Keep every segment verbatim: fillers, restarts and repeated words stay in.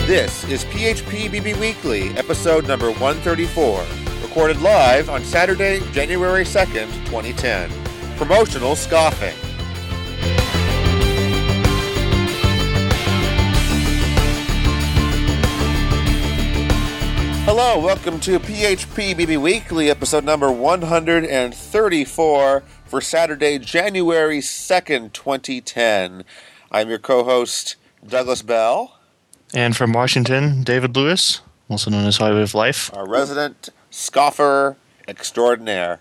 This is P H P B B Weekly, episode number one thirty-four, recorded live on Saturday, January second, twenty ten. Promotional Scoffing. Hello, welcome to P H P B B Weekly, episode number one thirty-four for Saturday, January second, twenty ten. I'm your co-host, Douglas Bell. And from Washington, David Lewis, also known as Highway of Life. Our resident scoffer extraordinaire.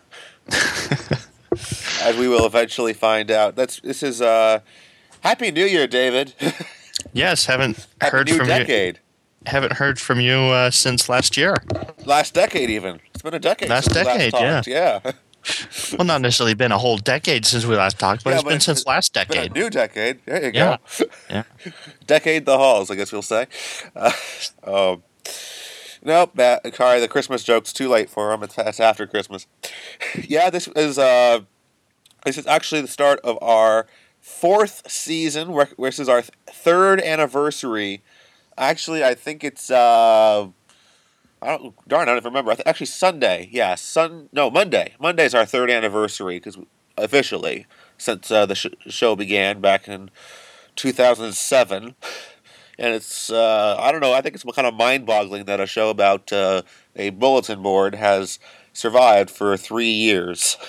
As we will eventually find out. That's This is, uh, Happy New Year, David. Yes, haven't Happy heard new from decade. you. Haven't heard from you uh, since last year. Last decade, even. It's been a decade last since decade, we last talked. Yeah. yeah. Well, not necessarily been a whole decade since we last talked, but yeah, it's but been it's since last decade. Been a new decade. There you yeah. go. Yeah. Decade the halls, I guess we'll say. Uh, um, nope, Matt, sorry, the Christmas joke's too late for him. It's, it's after Christmas. Yeah, this is uh, this is actually the start of our fourth season. Where, this is our th- third anniversary. Actually, I think it's uh, I don't darn I don't even remember. I th- actually, Sunday. Yeah, sun. No, Monday. Monday's our third anniversary because officially since uh, the sh- show began back in two thousand seven. And it's, uh, I don't know, I think it's kind of mind-boggling that a show about uh, a bulletin board has survived for three years.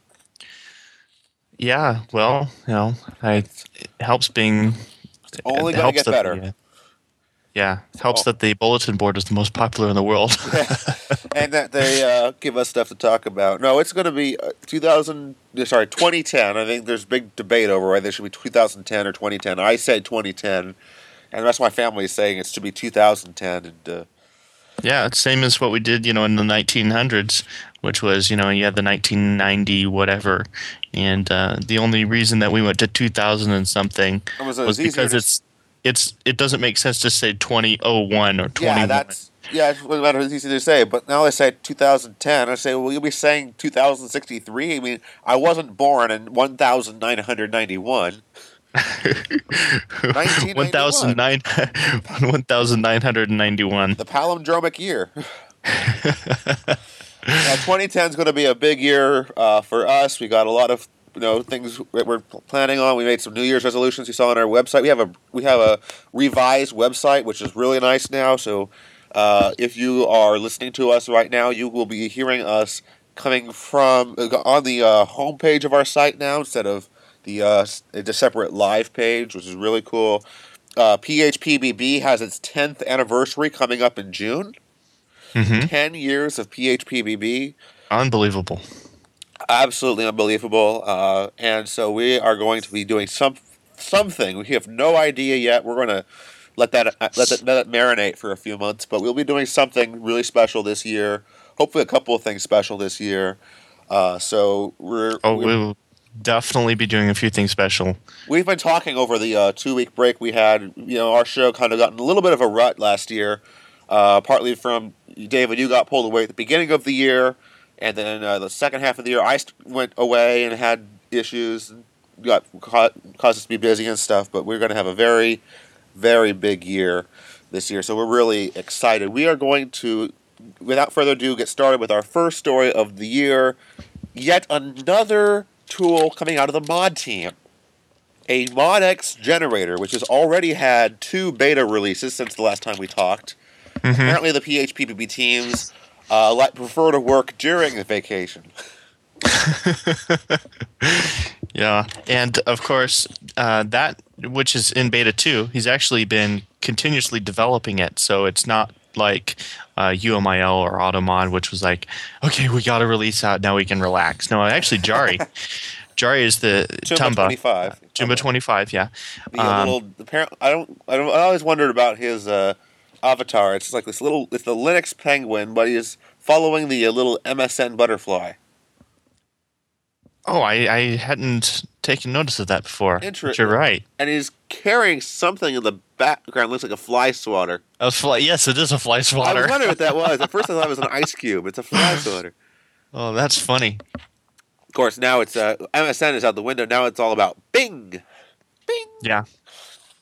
Yeah, well, you know, I, it helps being... It's only going to get better. The, uh, yeah, it helps oh. that the bulletin board is the most popular in the world. Yeah. And that they uh, give us stuff to talk about. No, it's going to be uh, two thousand, sorry, twenty ten. I think there's big debate over whether it should be two thousand ten or twenty ten. I say twenty ten. And the rest of my family is saying it's to be two thousand ten. And, uh, yeah, it's same as what we did, you know, in the nineteen hundreds, which was, you know, you had the nineteen ninety whatever. And uh, the only reason that we went to two thousand and something it was, was because to... it's it's it doesn't make sense to say twenty oh one or twenty-one. Yeah, that's yeah, it's easy to say. But now they say two thousand ten. I say, well, you'll be saying two thousand sixty-three. I mean, I wasn't born in one thousand nine hundred ninety-one. one thousand nine hundred ninety-one. The palindromic year. Now, twenty ten is going to be a big year uh, for us. We got a lot of you know things that we're planning on. We made some New Year's resolutions. You saw on our website. We have a we have a revised website, which is really nice now. So uh, if you are listening to us right now, you will be hearing us coming from on the uh, homepage of our site now instead of The uh, the separate live page, which is really cool. Uh, P H P B B has its tenth anniversary coming up in June. Mm-hmm. Ten years of P H P B B. Unbelievable. Absolutely unbelievable. Uh, and so we are going to be doing some something. We have no idea yet. We're going to let that let that, let that marinate for a few months. But we'll be doing something really special this year. Hopefully, a couple of things special this year. Uh, so we're oh we're, we'll definitely be doing a few things special. We've been talking over the uh, two-week break we had. You know, our show kind of got in a little bit of a rut last year, uh, partly from David, you got pulled away at the beginning of the year, and then uh, the second half of the year, I went away and had issues, and got caused us to be busy and stuff. But we're going to have a very, very big year this year, so we're really excited. We are going to, without further ado, get started with our first story of the year. Yet another tool coming out of the mod team. A ModX generator, which has already had two beta releases since the last time we talked. Mm-hmm. Apparently the P H P B B teams uh, like, prefer to work during the vacation. Yeah, and of course, uh, that, which is in beta two, he's actually been continuously developing it, so it's not like uh, U M I L or Automod, which was like, okay, we got to release out, now we can relax. No, actually, Jari. Jari is the Tumba twenty-five. Uh, Tumba twenty-five, yeah. The um, little apparent. I don't. I don't. I always wondered about his uh, avatar. It's like this little. It's the Linux penguin, but he's following the uh, little M S N butterfly. Oh, I, I hadn't taken notice of that before. Interesting. You're right. And he's carrying something in the background. Looks like a fly swatter. A fly? Yes, it is a fly swatter. I was wondering what that was. At first, I thought it was an ice cube. It's a fly swatter. Oh, that's funny. Of course, now it's uh, M S N is out the window. Now it's all about Bing, Bing. Yeah.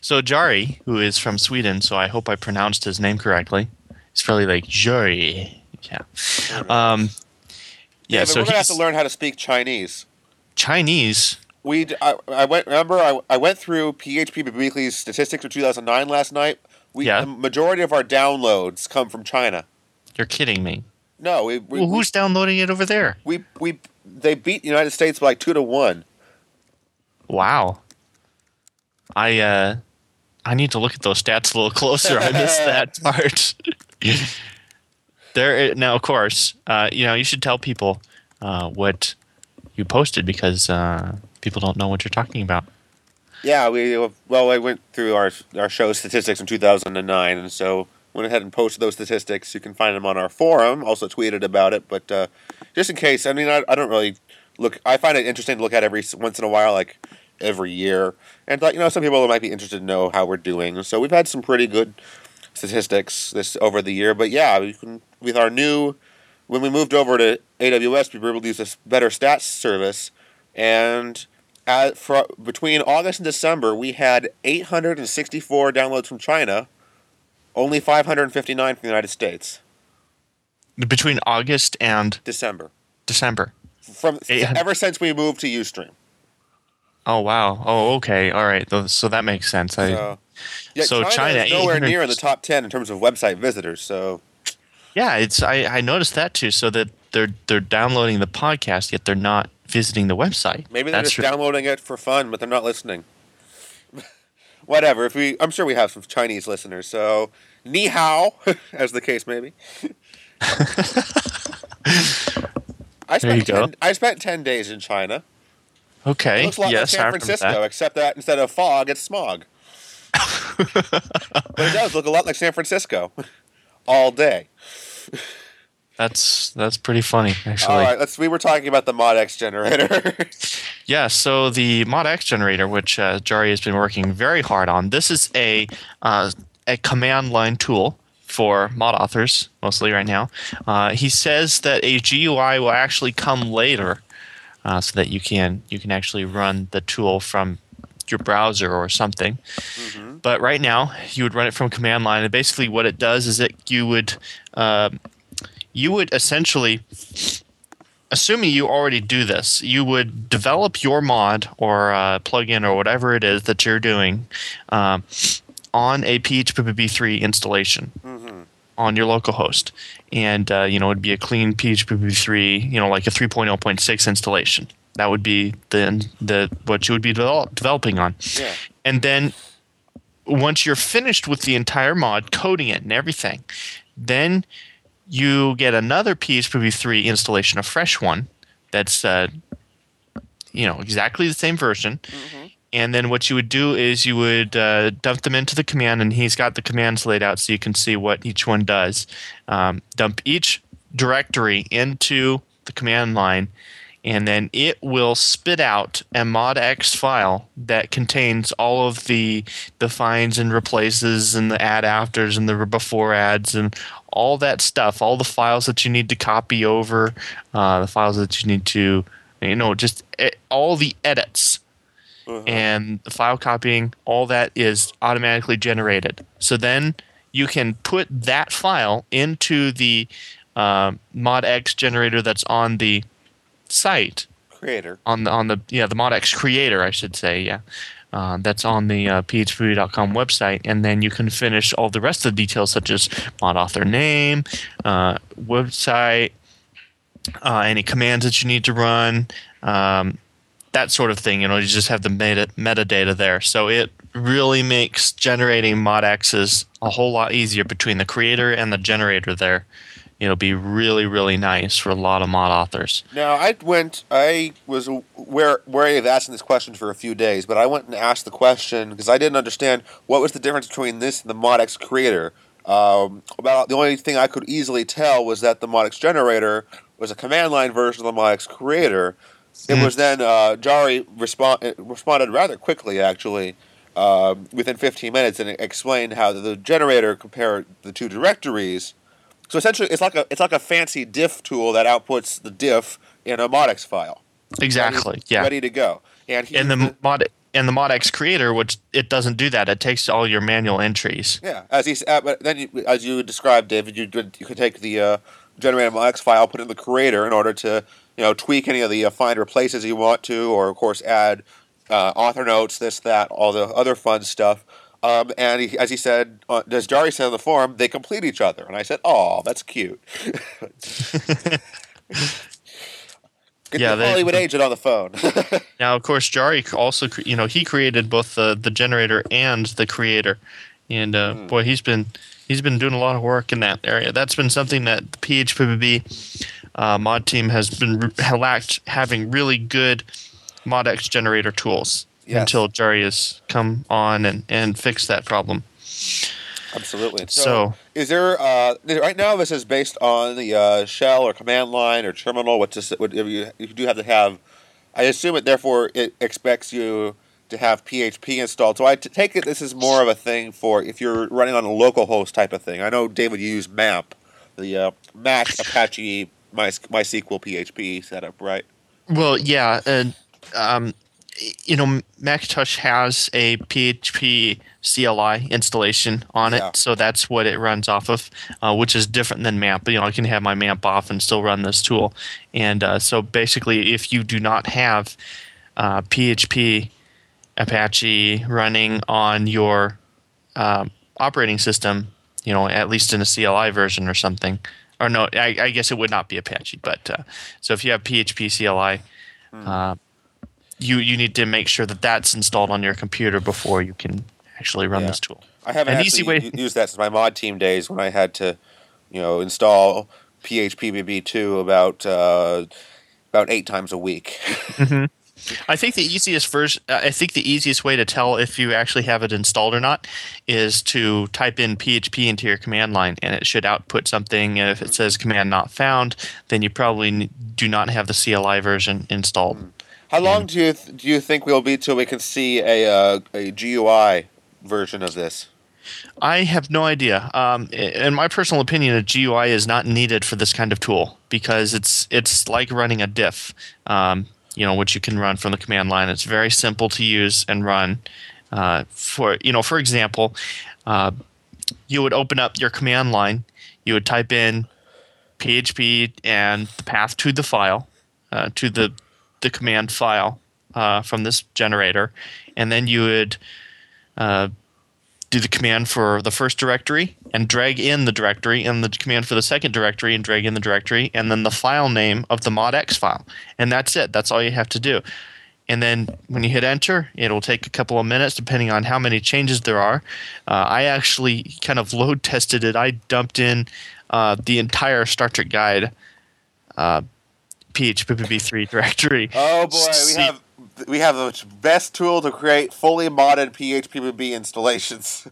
So Jari, who is from Sweden, so I hope I pronounced his name correctly. It's probably like Jari. Yeah. Um, yeah. Yeah, so we're gonna have he's to learn how to speak Chinese. Chinese. We, d- I, I went. Remember, I, I went through P H P Weekly's statistics for two thousand nine last night. We, Yeah. The majority of our downloads come from China. You're kidding me. No, we, we, Well, who's downloading it over there? we, we, they beat the United States by like two to one. Wow. I uh, I need to look at those stats a little closer. I missed that part. There now, of course, uh, you know you should tell people uh, what you posted because uh, people don't know what you're talking about. Yeah, we well, I went through our our show statistics in two thousand nine, and so went ahead and posted those statistics. You can find them on our forum. Also tweeted about it, but uh, just in case, I mean, I, I don't really look. I find it interesting to look at every once in a while, like every year, and thought, you know, some people might be interested to know how we're doing. So we've had some pretty good statistics this over the year. But yeah, we can, with our new, when we moved over to A W S, we were able to use this better stats service, and at, for, between August and December, we had eight hundred sixty-four downloads from China, only five hundred fifty-nine from the United States. Between August and December. December. From eight hundred ever since we moved to Ustream. Oh wow. Oh okay. All right. So that makes sense. I, So, yeah, so China, China, is nowhere eight hundred near in the top ten in terms of website visitors. So Yeah, it's I, I noticed that too. So that they're they're downloading the podcast, yet they're not visiting the website. maybe they're That's just re- downloading it for fun, but they're not listening. Whatever. If we, I'm sure we have some Chinese listeners. So ni hao, as the case may be. I There you spent go. ten, I spent ten days in China. Okay. It looks a lot yes, like I San remember Francisco, that. except that instead of fog, it's smog. But it does look a lot like San Francisco, all day. That's that's pretty funny, actually. All right, let's. We were talking about the ModX generator. Yeah, so the ModX generator, which uh, Jari has been working very hard on, this is a uh, a command line tool for mod authors, mostly right now. Uh, he says that a G U I will actually come later, uh, so that you can you can actually run the tool from your browser or something. Mm-hmm. But right now, you would run it from command line, and basically what it does is that you would uh, you would essentially, assuming you already do this, you would develop your mod or uh, plugin or whatever it is that you're doing um, on a P H P B three installation Mm-hmm. on your local host, and uh, you know it'd be a clean P H P B three, you know, like a three point oh point six installation. That would be the the what you would be develop, developing on, Yeah. and then once you're finished with the entire mod, coding it and everything, then you get another P H P B three installation, a fresh one that's uh, you know exactly the same version. Mm-hmm. And then what you would do is you would uh, dump them into the command, and he's got the commands laid out so you can see what each one does. Um, dump each directory into the command line, and then it will spit out a modx file that contains all of the the finds and replaces and the add afters and the before adds and all that stuff, all the files that you need to copy over, uh, the files that you need to, you know, just eh, all the edits. Uh-huh. And the file copying, all that is automatically generated. So then you can put that file into the uh, modx generator that's on the site, Creator. on the on the yeah the modx creator, I should say, yeah, uh, that's on the uh, P H P dot com website, and then you can finish all the rest of the details such as mod author name, uh, website, uh, any commands that you need to run. Um, that sort of thing, you know, you just have the meta, metadata there. So it really makes generating modx's a whole lot easier between the creator and the generator there. It'll be really, really nice for a lot of mod authors. Now, I went, I was where wary of asking this question for a few days, but I went and asked the question because I didn't understand what was the difference between this and the ModX creator. Um, about the only thing I could easily tell was that the ModX generator was a command line version of the ModX creator. It Mm. was then uh, Jari respond, responded rather quickly, actually, uh, within fifteen minutes, and explained how the generator compared the two directories. So essentially, it's like a it's like a fancy diff tool that outputs the diff in a ModX file. Exactly, ready, yeah. ready to go. And he And the used mod and the ModX creator, which it doesn't do that. It takes all your manual entries. Yeah, as he uh, but then you, as you described, David, you could you could take the uh, generated ModX file, put it in the creator in order to you know tweak any of the uh, find replaces you want to, or of course add uh, author notes, this, that, all the other fun stuff. Um, and he, as he said, uh, as Jari said on the forum, they complete each other. And I said, "Oh, that's cute." Get yeah, the Hollywood they, agent on the phone. Now, of course, Jari also, you know, he created both the, the generator and the creator, and uh, mm. boy, he's been he's been doing a lot of work in that area. That's been something that the P H P B B uh, mod team has been lacked having really good ModX generator tools yes. until Jari has come on and, and fixed that problem. Absolutely. So, so is there uh, right now? This is based on the uh, shell or command line or terminal. What to what you, you do have to have? I assume it. Therefore, it expects you to have P H P installed. So I t- take it this is more of a thing for if you're running on a local host type of thing. I know, David, you use MAMP, the uh, Mac Apache My, MySQL P H P setup, right? Well, yeah, and um, you know, Macintosh has a P H P C L I installation on yeah. it, so that's what it runs off of, uh, which is different than MAMP. You know, I can have my MAMP off and still run this tool. And uh, so basically, if you do not have uh, P H P Apache running on your uh, operating system, you know, at least in a C L I version or something, or no, I, I guess it would not be Apache, but uh, so if you have P H P C L I, hmm. uh, you you need to make sure that that's installed on your computer before you can actually run yeah. this tool. I haven't An actually easy way- used that since my mod team days when I had to, you know, install P H P B B two about uh, about eight times a week. mm-hmm. I think the easiest first, uh, I think the easiest way to tell if you actually have it installed or not is to type in P H P into your command line, and it should output something. And if it says command not found, then you probably do not have the C L I version installed. Mm. How long do you th- do you think we'll be till we can see a uh, a G U I version of this? I have no idea. Um, in my personal opinion, a G U I is not needed for this kind of tool because it's it's like running a diff, um, you know, which you can run from the command line. It's very simple to use and run. Uh, for you know, for example, uh, you would open up your command line, you would type in P H P and the path to the file, uh, to the the command file uh, from this generator, and then you would uh, do the command for the first directory and drag in the directory, and the command for the second directory and drag in the directory, and then the file name of the ModX file. And that's it. That's all you have to do. And then when you hit enter, it'll take a couple of minutes depending on how many changes there are. Uh, I actually kind of load tested it. I dumped in uh, the entire Star Trek Guide uh, P H P B B three directory. Oh boy, we have we have the best tool to create fully modded P H P B B installations.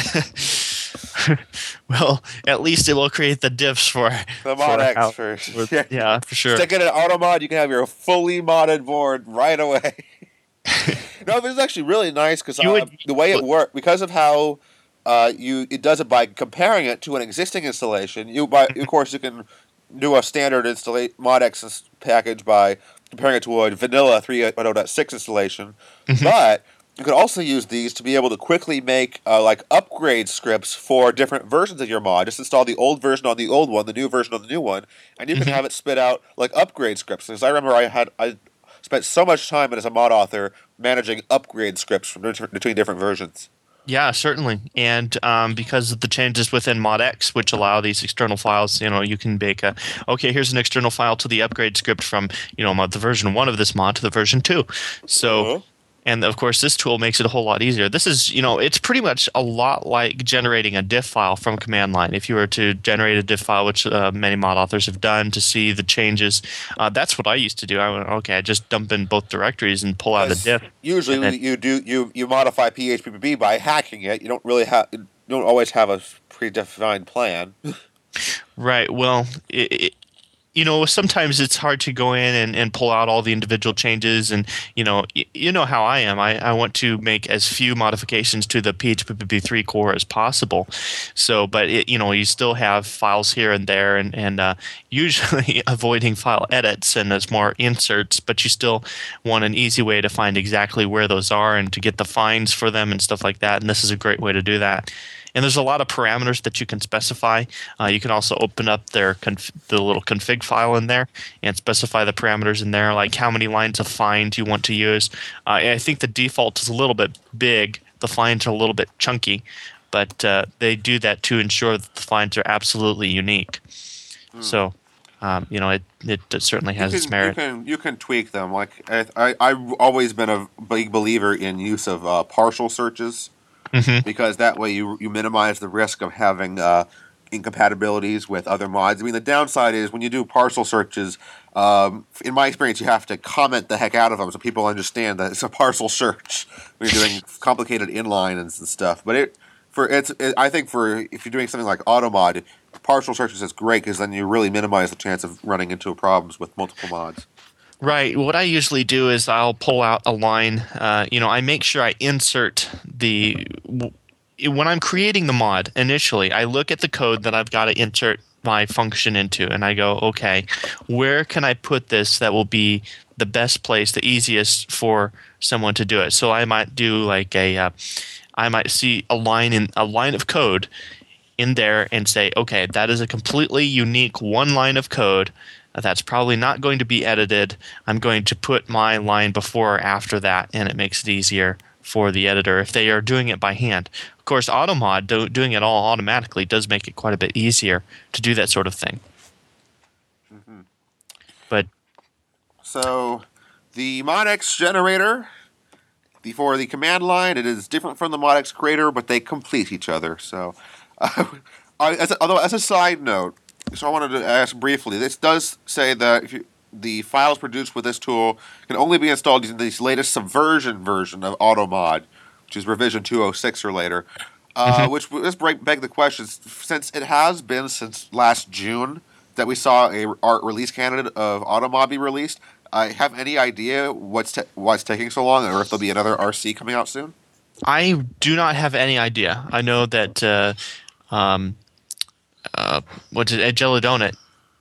Well, at least it will create the diffs for the ModX first. With, yeah, for sure. Stick it in AutoMod, you can have your fully modded board right away. No, this is actually really nice because uh, the way it works, because of how uh, you it does it by comparing it to an existing installation. You, by of course, you can do a standard installa- ModX package by comparing it to a vanilla three point oh point six installation, mm-hmm. but you could also use these to be able to quickly make uh, like upgrade scripts for different versions of your mod. Just install the old version on the old one, the new version on the new one, and you can mm-hmm. have it spit out like upgrade scripts. Because I remember I had I spent so much time as a mod author managing upgrade scripts from between different versions. Yeah, certainly. And um, because of the changes within ModX, which allow these external files, you know, you can make a, okay, here's an external file to the upgrade script from, you know, the version one of this mod to the version two. So, uh-huh. And of course, this tool makes it a whole lot easier. This is, you know, it's pretty much a lot like generating a diff file from command line. If you were to generate a diff file, which uh, many mod authors have done to see the changes, uh, that's what I used to do. I went, okay, I just dump in both directories and pull out a diff. Usually, then, you do you you modify P H P B B by hacking it. You don't really have, you don't always have a predefined plan. Right. Well, it, it, you know, sometimes it's hard to go in and, and pull out all the individual changes. And, you know, y- you know how I am. I, I want to make as few modifications to the P H P v three core as possible. So, but, it, you know, you still have files here and there and, and uh, usually avoiding file edits and there's more inserts, but you still want an easy way to find exactly where those are and to get the finds for them and stuff like that. And this is a great way to do that. And there's a lot of parameters that you can specify. Uh, you can also open up their conf- the little config file in there and specify the parameters in there, like how many lines of find you want to use. Uh, I think the default is a little bit big. The finds are a little bit chunky, but uh, they do that to ensure that the finds are absolutely unique. Hmm. So, um, you know, it, it certainly has you can, its merit. You can, you can tweak them. Like I, I, I've always been a big believer in use of uh, partial searches. Mm-hmm. Because that way you you minimize the risk of having uh, incompatibilities with other mods. I mean, the downside is when you do partial searches, um, in my experience, you have to comment the heck out of them so people understand that it's a partial search when you're doing complicated inline and stuff. But it for it's it, I think for if you're doing something like AutoMod, partial searches is great because then you really minimize the chance of running into problems with multiple mods. Right. What I usually do is I'll pull out a line. Uh, you know, I make sure I insert the when I'm creating the mod initially. I look at the code that I've got to insert my function into, and I go, okay, where can I put this that will be the best place, the easiest for someone to do it? So I might do like a, uh, I might see a line in a line of code in there and say, okay, that is a completely unique one line of code. That's probably not going to be edited. I'm going to put my line before or after that, and it makes it easier for the editor if they are doing it by hand. Of course, AutoMod, do, doing it all automatically, does make it quite a bit easier to do that sort of thing. Mm-hmm. But so, the ModX generator, the, for the command line, it is different from the ModX creator, but they complete each other. So, uh, as a, although as a side note, so I wanted to ask briefly, this does say that if you, the files produced with this tool can only be installed using the latest Subversion version of AutoMod, which is revision two oh six or later, uh, mm-hmm. which does beg the question, since it has been since last June that we saw a art release candidate of AutoMod be released, I have any idea what's ta- why it's taking so long, or if there'll be another R C coming out soon? I do not have any idea. I know that... Uh, um, Uh, what's it? Gelidonut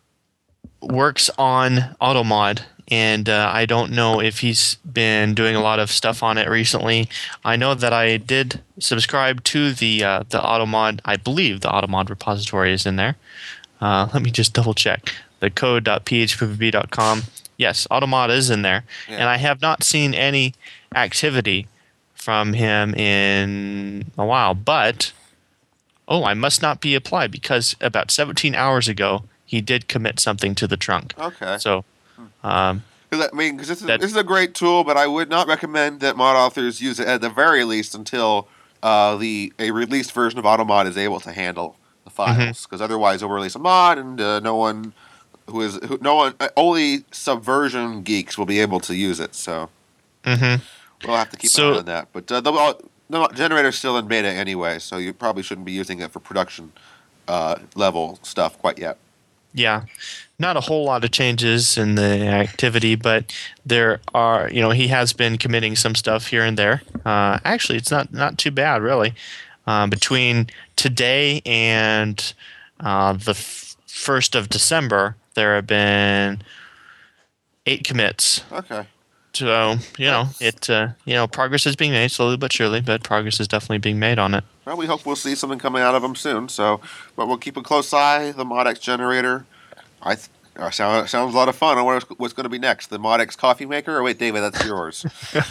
works on AutoMod, and uh, I don't know if he's been doing a lot of stuff on it recently. I know that I did subscribe to the uh, the AutoMod. I believe the AutoMod repository is in there. Uh, let me just double check. The code dot p h p v dot com. Yes, AutoMod is in there, yeah. And I have not seen any activity from him in a while, but. Oh, I must not be applied because about seventeen hours ago he did commit something to the trunk. Okay. So, um, Cause I mean, because this, this is a great tool, but I would not recommend that mod authors use it at the very least until uh, the a released version of AutoMod is able to handle the files. Because mm-hmm. otherwise, they'll release a mod, and uh, no one who is who, no one only Subversion geeks will be able to use it. So mm-hmm. we'll have to keep so, an eye on that. But uh, they'll. The generator's still in beta anyway, so you probably shouldn't be using it for production uh, level stuff quite yet. Yeah, not a whole lot of changes in the activity, but there are, you know, he has been committing some stuff here and there. Uh, actually, it's not, not too bad, really. Uh, between today and uh, the f- first of December, there have been eight commits. Okay. So, you know, it uh, you know, progress is being made slowly but surely, but progress is definitely being made on it. Well, we hope we'll see something coming out of them soon. So, but we'll keep a close eye. The ModX generator, I th- uh, sound, sounds a lot of fun. I wonder what's going to be next. The ModX coffee maker? Or wait, David, that's yours.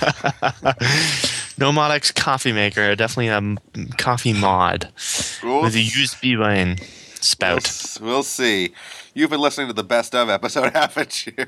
No ModX coffee maker. Definitely a coffee mod we'll with a U S B line spout. We'll, we'll see. You've been listening to the best of episode, haven't you?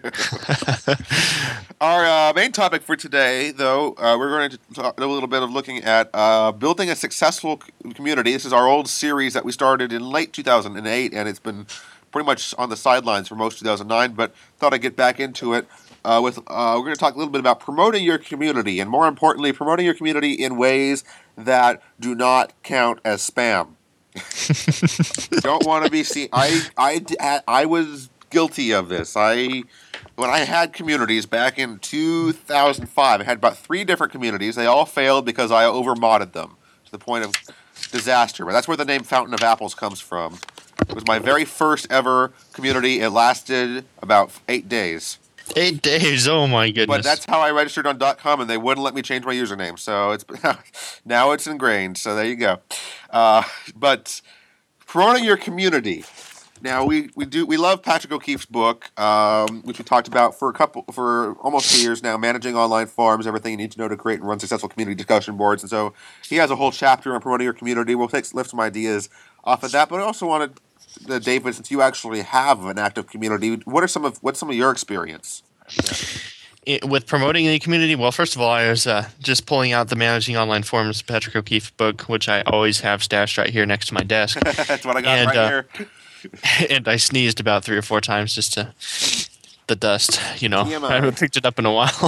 Our uh, main topic for today, though, uh, we're going to talk a little bit of looking at uh, building a successful community. This is our old series that we started in late two thousand eight, and it's been pretty much on the sidelines for most two thousand nine, but thought I'd get back into it. Uh, with uh, we're going to talk a little bit about promoting your community, and more importantly, promoting your community in ways that do not count as spam. Don't want to be seen. I, I, I was guilty of this. I when I had communities back in two thousand five, I had about three different communities. They all failed because I over-modded them to the point of disaster. But that's where the name Fountain of Apples comes from. It was my very first ever community. It lasted about eight days. Eight days. Oh my goodness! But that's how I registered on .com, and they wouldn't let me change my username. So it's now it's ingrained. So there you go. Uh, but promoting your community. Now we, we do we love Patrick O'Keefe's book, um, which we talked about for a couple for almost two years now. Managing online forums, everything you need to know to create and run successful community discussion boards. And so he has a whole chapter on promoting your community. We'll take lift some ideas off of that. But I also wanted. Uh, David, since you actually have an active community, what are some of what's some of your experience it, with promoting the community? Well, first of all, I was uh, just pulling out the Managing Online Forums Patrick O'Keefe book, which I always have stashed right here next to my desk. That's what I got and, right uh, here. And I sneezed about three or four times just to the dust. You know, T M I. I haven't picked it up in a while.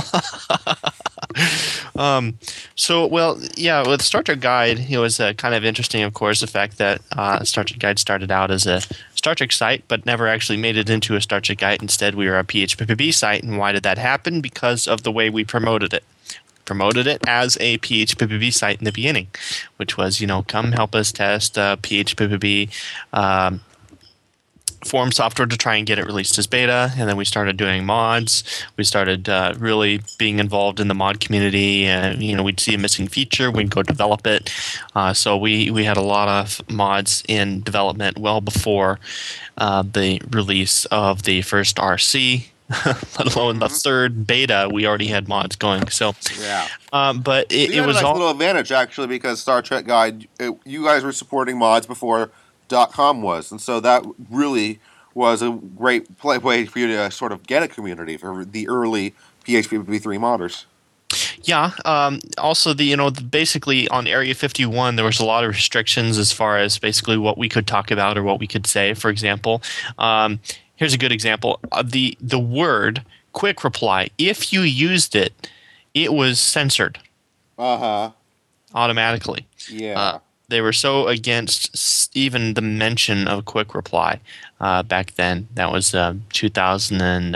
um, so, well, yeah, with Star Trek Guide, it was uh, kind of interesting, of course, the fact that uh, Star Trek Guide started out as a Star Trek site, but never actually made it into a Star Trek Guide. Instead, we were a P H P P B site. And why did that happen? Because of the way we promoted it. Promoted it as a P H P P B site in the beginning, which was, you know, come help us test uh, P H P P B um, form software to try and get it released as beta. And then we started doing mods. We started uh, really being involved in the mod community. And, you know, we'd see a missing feature, we'd go develop it. Uh, so we, we had a lot of mods in development well before uh, the release of the first R C. Let alone the third beta, we already had mods going. So, yeah. Um, but it, you it had was a nice all little advantage actually because Star Trek Guide, it, you guys were supporting mods before .com was, and so that really was a great play, way for you to sort of get a community for the early P H P P B three modders. Yeah. Um, also, the you know the, basically on Area fifty-one, there was a lot of restrictions as far as basically what we could talk about or what we could say. For example, um, here's a good example: uh, the the word "quick reply." If you used it, it was censored. Uh huh. Automatically. Yeah. Uh, they were so against even the mention of quick reply uh, back then. That was uh, two thousand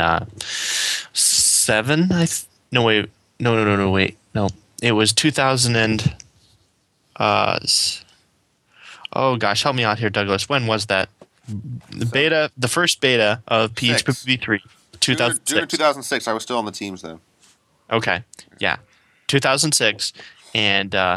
seven. I th- no wait. No, no, no, no, wait. No. It was two thousand and uh oh gosh, help me out here, Douglas. When was that? The beta, the first beta of P H P P B three, two thousand six. June, June two thousand six. I was still on the teams then. Okay. Yeah. two thousand six and uh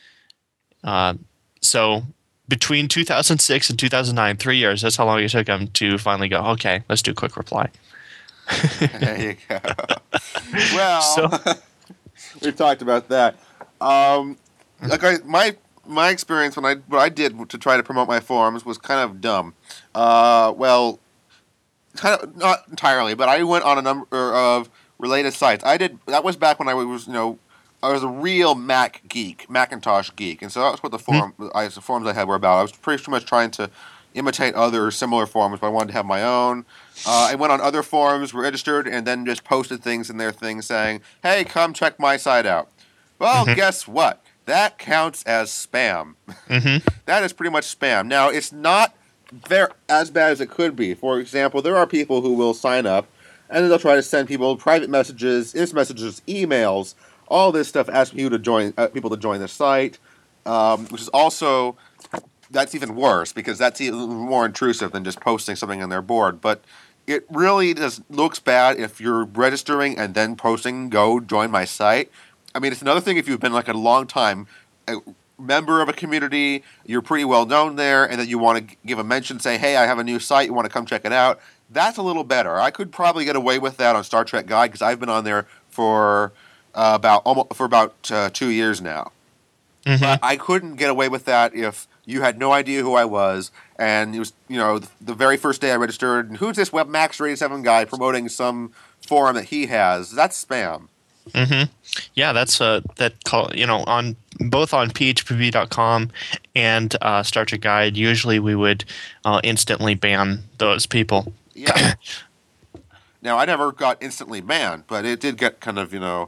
uh so between two thousand six and two thousand nine, three years, that's how long it took them to finally go, okay, let's do quick reply. There you go. Well, So, we've talked about that. Um, like I, my my experience when I what I did to try to promote my forums was kind of dumb. Uh, well, kind of not entirely, but I went on a number of related sites. I did that was back when I was you know I was a real Mac geek, Macintosh geek, and so that was what the forum mm-hmm. I, the forums I had were about. I was pretty much trying to imitate other similar forums, but I wanted to have my own. Uh, I went on other forums, registered, and then just posted things in their thing saying, hey, come check my site out. Well, mm-hmm. guess what? That counts as spam. Mm-hmm. That is pretty much spam. Now, it's not very, as bad as it could be. For example, there are people who will sign up, and then they'll try to send people private messages, instant messages, emails, all this stuff asking you to join, uh, people to join the site, um, which is also... That's even worse because that's even more intrusive than just posting something on their board. But it really does looks bad if you're registering and then posting, go join my site. I mean, it's another thing if you've been like a long time a member of a community, you're pretty well known there, and then you want to give a mention, say, hey, I have a new site, you want to come check it out. That's a little better. I could probably get away with that on Star Trek Guide because I've been on there for uh, about almost for about uh, two years now. Mm-hmm. But I couldn't get away with that if you had no idea who I was, and it was, you know, the, the very first day I registered, and who's this WebMax eighty-seven guy promoting some forum that he has? That's spam. Mm-hmm. Yeah, that's uh, that call, you know, on both on P H P B dot com and uh, Star Trek Guide. Usually, we would uh, instantly ban those people. Yeah. Now, I never got instantly banned, but it did get kind of, you know,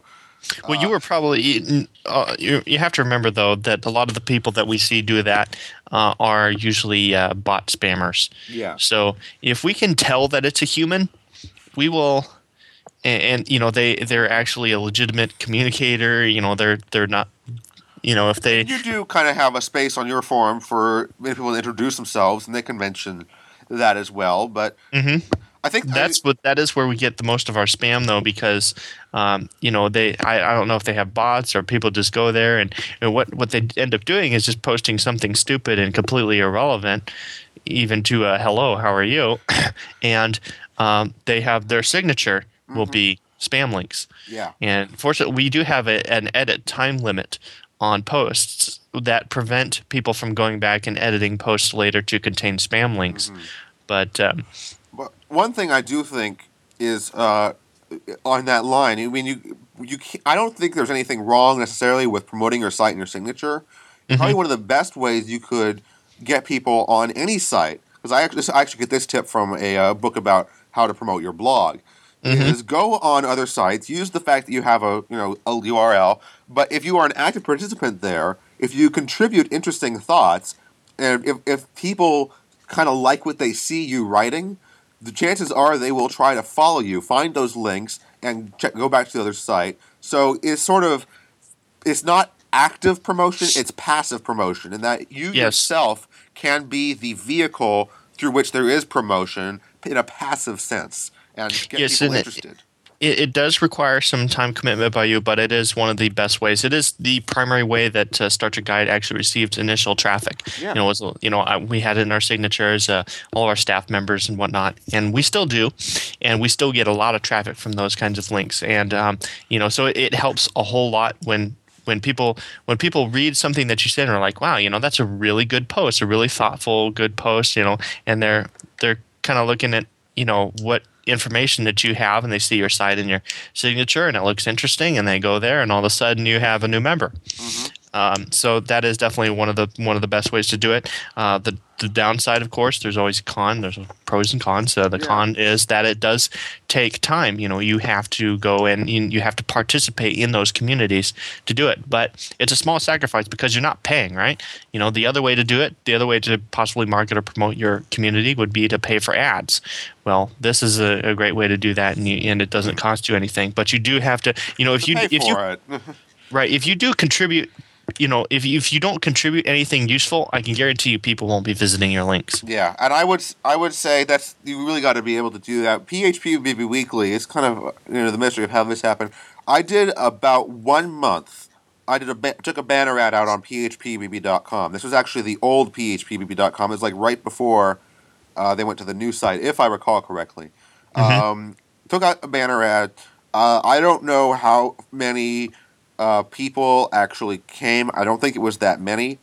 Well, you were probably uh, you, you have to remember though that a lot of the people that we see do that uh, are usually uh, bot spammers. Yeah. So if we can tell that it's a human, we will, and, and you know they they're actually a legitimate communicator. You know they're they're not. You know if they you do kind of have a space on your forum for people to introduce themselves, and they can mention that as well. But mm-hmm. I think that's I, what that is where we get the most of our spam though, because um, you know they I, I don't know if they have bots or people just go there and, and what what they end up doing is just posting something stupid and completely irrelevant, even to a hello, how are you, and um, they have their signature mm-hmm. will be spam links. Yeah, and fortunately we do have a, an edit time limit on posts that prevent people from going back and editing posts later to contain spam links, mm-hmm. but. Um, But one thing I do think is uh, on that line. I mean, you you can't, I don't think there's anything wrong necessarily with promoting your site and your signature. Mm-hmm. Probably one of the best ways you could get people on any site, because I actually I actually get this tip from a uh, book about how to promote your blog. Mm-hmm. Is go on other sites, use the fact that you have a you know a U R L, but if you are an active participant there, if you contribute interesting thoughts, and if if people kind of like what they see you writing, the chances are they will try to follow you, find those links, and check, go back to the other site. So it's sort of, it's not active promotion, it's passive promotion, and that you yes. yourself can be the vehicle through which there is promotion in a passive sense and get yes, people and interested. It, it does require some time commitment by you, but it is one of the best ways. It is the primary way that uh, Start Your Guide actually received initial traffic. Yeah. You know, was, you know, I, we had it in our signatures, uh, all of our staff members and whatnot, and we still do, and we still get a lot of traffic from those kinds of links. And um, you know, so it, it helps a whole lot when. When people when people read something that you said and are like, wow, you know, that's a really good post, a really thoughtful, good post, you know, and they're they're kind of looking at, you know, what information that you have, and they see your site and your signature, and it looks interesting, and they go there, and all of a sudden you have a new member. Mm-hmm. Um, so that is definitely one of the one of the best ways to do it. Uh, the the downside, of course, there's always a con. There's pros and cons. Uh, the yeah. con is that it does take time. You know, you have to go and you, you have to participate in those communities to do it. But it's a small sacrifice because you're not paying, right? You know, the other way to do it, the other way to possibly market or promote your community would be to pay for ads. Well, this is a, a great way to do that, and, you, and it doesn't cost you anything. But you do have to, you know, if you pay if for you it. right, if you do contribute. You know, if you, if you don't contribute anything useful, I can guarantee you people won't be visiting your links. Yeah, and I would I would say that's you really got to be able to do that. P H P B B Weekly is kind of you know the mystery of how this happened. I did about one month. I did a ba- took a banner ad out on P H P B B dot com. This was actually the old P H P B B dot com. It was like right before uh, they went to the new site, if I recall correctly. Mm-hmm. Um, took out a banner ad. Uh, I don't know how many. Uh, people actually came. I don't think it was that many.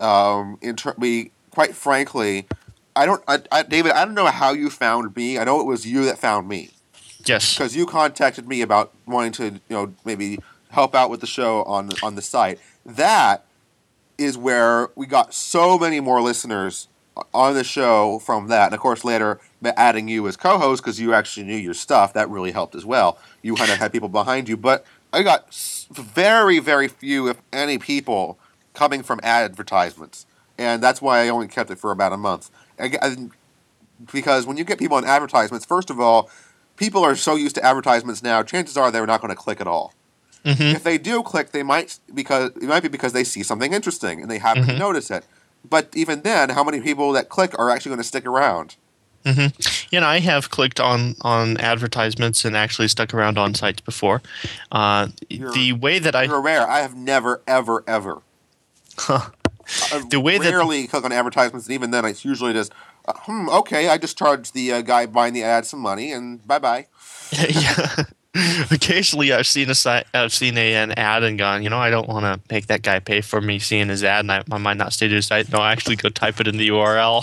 Um, in ter- we, quite frankly, I don't. I, I, David, I don't know how you found me. I know it was you that found me. Yes. Because you contacted me about wanting to, you know, maybe help out with the show on on the site. That is where we got so many more listeners on the show from that. And of course, later adding you as co-host because you actually knew your stuff. That really helped as well. You kind of had people behind you, but I got very, very few, if any, people coming from advertisements, and that's why I only kept it for about a month. Because when you get people on advertisements, first of all, people are so used to advertisements now. Chances are they're not going to click at all. Mm-hmm. If they do click, they might because it might be because they see something interesting and they happen mm-hmm. to notice it. But even then, how many people that click are actually going to stick around? Mm-hmm. You know, I have clicked on, on advertisements and actually stuck around on sites before. Uh, the way that I you're rare. I have never, ever, ever. Huh. The way rarely that rarely click on advertisements, and even then, it's usually just, uh, hmm, okay, I just charged the uh, guy buying the ad some money, and bye bye. Yeah. Occasionally, I've seen a site, I've seen a, an ad and gone, you know, I don't want to make that guy pay for me seeing his ad, and I, I might not stay to his site. No, I actually go type it in the U R L.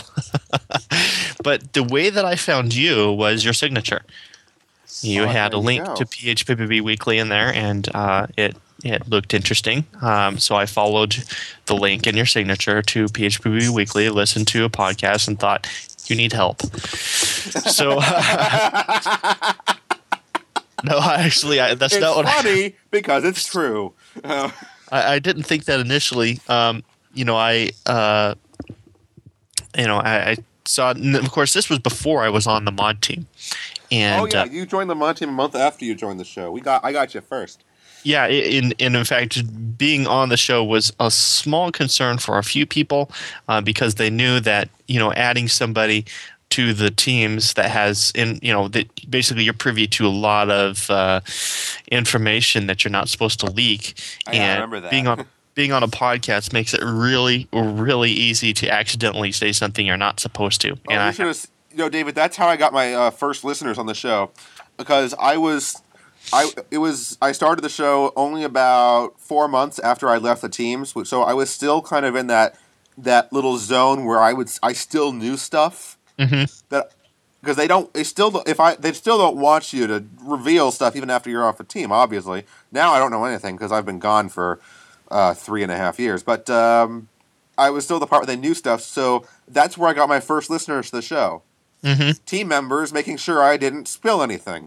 But the way that I found you was your signature. You oh, had a link to P H P B B Weekly in there, and uh, it it looked interesting. Um, so I followed the link in your signature to P H P B B Weekly, listened to a podcast, and thought, you need help. So. No, actually, I, that's it's not what. funny I, because it's true. Uh, I, I didn't think that initially. Um, you know, I, uh, you know, I, I saw. Of course, this was before I was on the mod team. And, oh yeah, uh, you joined the mod team a month after you joined the show. We got, I got you first. Yeah, in, in in fact, being on the show was a small concern for a few people uh, because they knew that you know adding somebody to the teams that has in you know that basically you're privy to a lot of uh, information that you're not supposed to leak. I and remember that. being on being on a podcast makes it really really easy to accidentally say something you're not supposed to. Oh, and you I should have, you know, David. That's how I got my uh, first listeners on the show, because I was. I it was I started the show only about four months after I left the teams, so I was still kind of in that that little zone where I would I still knew stuff mm-hmm. that because they don't they still if I they still don't want you to reveal stuff even after you're off a team. Obviously, now I don't know anything because I've been gone for uh, three and a half years, but um, I was still the part where they knew stuff. So that's where I got my first listeners to the show. Mm-hmm. Team members making sure I didn't spill anything.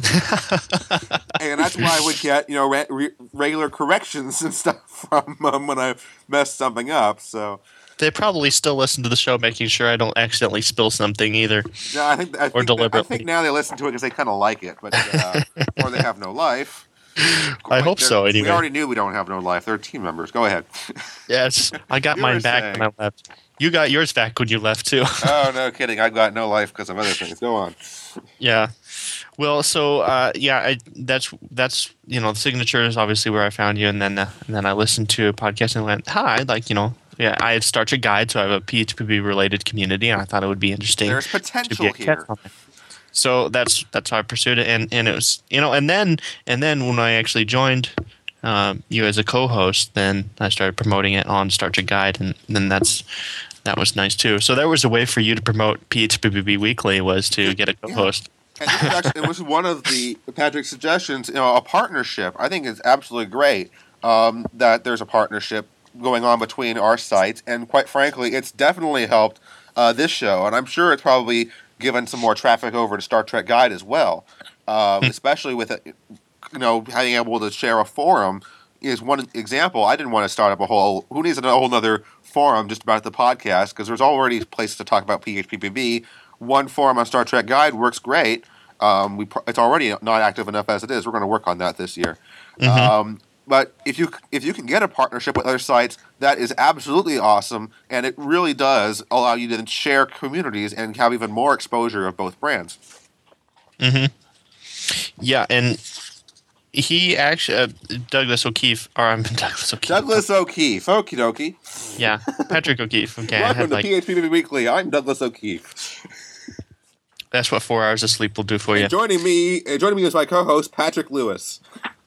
And that's why I would get, you know, re- re- regular corrections and stuff from um, when I messed something up. So they probably still listen to the show, making sure I don't accidentally spill something either. Yeah, I think I or think, deliberately. I think now they listen to it because they kind of like it, but uh, or they have no life. I Wait, hope so. Anyway, we already knew we don't have no life. They're team members. Go ahead. Yes, I got You mine were back saying. when I left. You got yours back when you left too. Oh, no kidding. I've got no life because of other things. Go on. Yeah. Well, so uh, yeah, I, that's that's you know the signature is obviously where I found you, and then uh, and then I listened to a podcast and went, hi, like you know, yeah, I had Star Trek Guide, so I have a P H P related community, and I thought it would be interesting. There's to potential be a guest here. on it. So that's that's how I pursued it, and, and it was you know, and then and then when I actually joined um, you as a co-host, then I started promoting it on Star Trek Guide, and then that's that was nice too. So there was a way for you to promote P H P B B Weekly was to get a co-host. And this was actually, it was one of the Patrick's suggestions, you know, a partnership. I think it's absolutely great um, that there's a partnership going on between our sites, and quite frankly, it's definitely helped uh, this show, and I'm sure it's probably given some more traffic over to Star Trek Guide as well, um, especially with it, you know, being able to share a forum is one example. I didn't want to start up a whole, who needs a whole other forum just about the podcast, because there's already places to talk about P H P B B. One forum on Star Trek Guide works great. Um, we it's already not active enough as it is. We're going to work on that this year. Mm-hmm. Um, but if you if you can get a partnership with other sites, that is absolutely awesome, and it really does allow you to then share communities and have even more exposure of both brands. Mm-hmm. Yeah, and he actually uh, Douglas O'Keefe, or I'm Douglas O'Keefe. Douglas O'Keefe, okie dokie. Yeah, Patrick O'Keefe. Okay, Welcome I had, to like, P H P B B Weekly. I'm Douglas O'Keefe. That's what four hours of sleep will do for you. And joining me, uh, joining me is my co-host Patrick Lewis.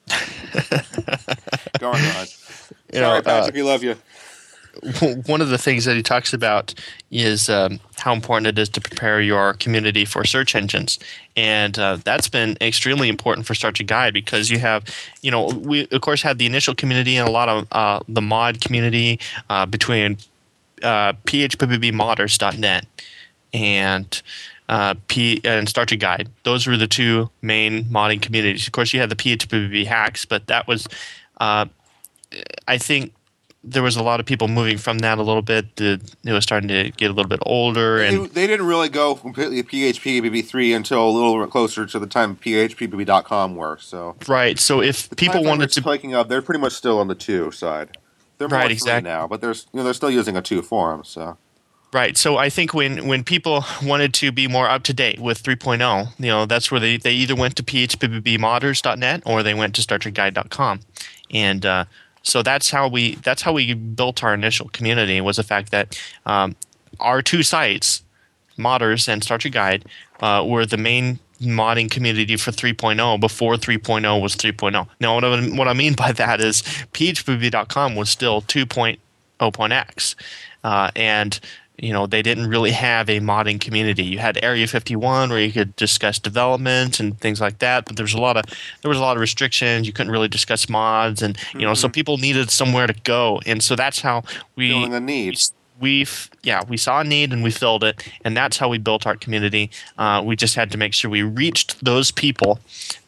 Go on, Rod. You Sorry, know, Patrick, uh, we love you. One of the things that he talks about is um, how important it is to prepare your community for search engines, and uh, that's been extremely important for Star Trek Guide because you have, you know, we of course had the initial community and a lot of uh, the mod community uh, between uh, P H P B B modders dot net and uh, P and Star Trek Guide. Those were the two main modding communities. Of course, you had the P H P B B hacks, but that was, uh, I think. There was a lot of people moving from that a little bit. The, it was starting to get a little bit older, and They, they didn't really go completely P H P B B three until a little bit closer to the time P H P B B dot com were. So right. So if the people time wanted it's to, picking up, they're pretty much still on the two side. They're more Right, three exactly. now, but there's you know they're still using a two forum. So right. So I think when, when people wanted to be more up to date with three point oh, you know, that's where they, they either went to P H P B B modders dot net or they went to Star Trek Guide dot com, and uh, so that's how we that's how we built our initial community, was the fact that um, our two sites, Modders and Star Trek Guide, uh, were the main modding community for three point oh before three point oh was three point oh. Now, what I, what I mean by that is P H P B B dot com was still two point oh point x, uh, and you know they didn't really have a modding community. You had Area fifty-one where you could discuss development and things like that, but there was a lot of there was a lot of restrictions. You couldn't really discuss mods, and you know, Mm-hmm. so people needed somewhere to go, and so that's how we feeling a need. we yeah we saw a need and we filled it, and that's how we built our community. Uh, we just had to make sure we reached those people that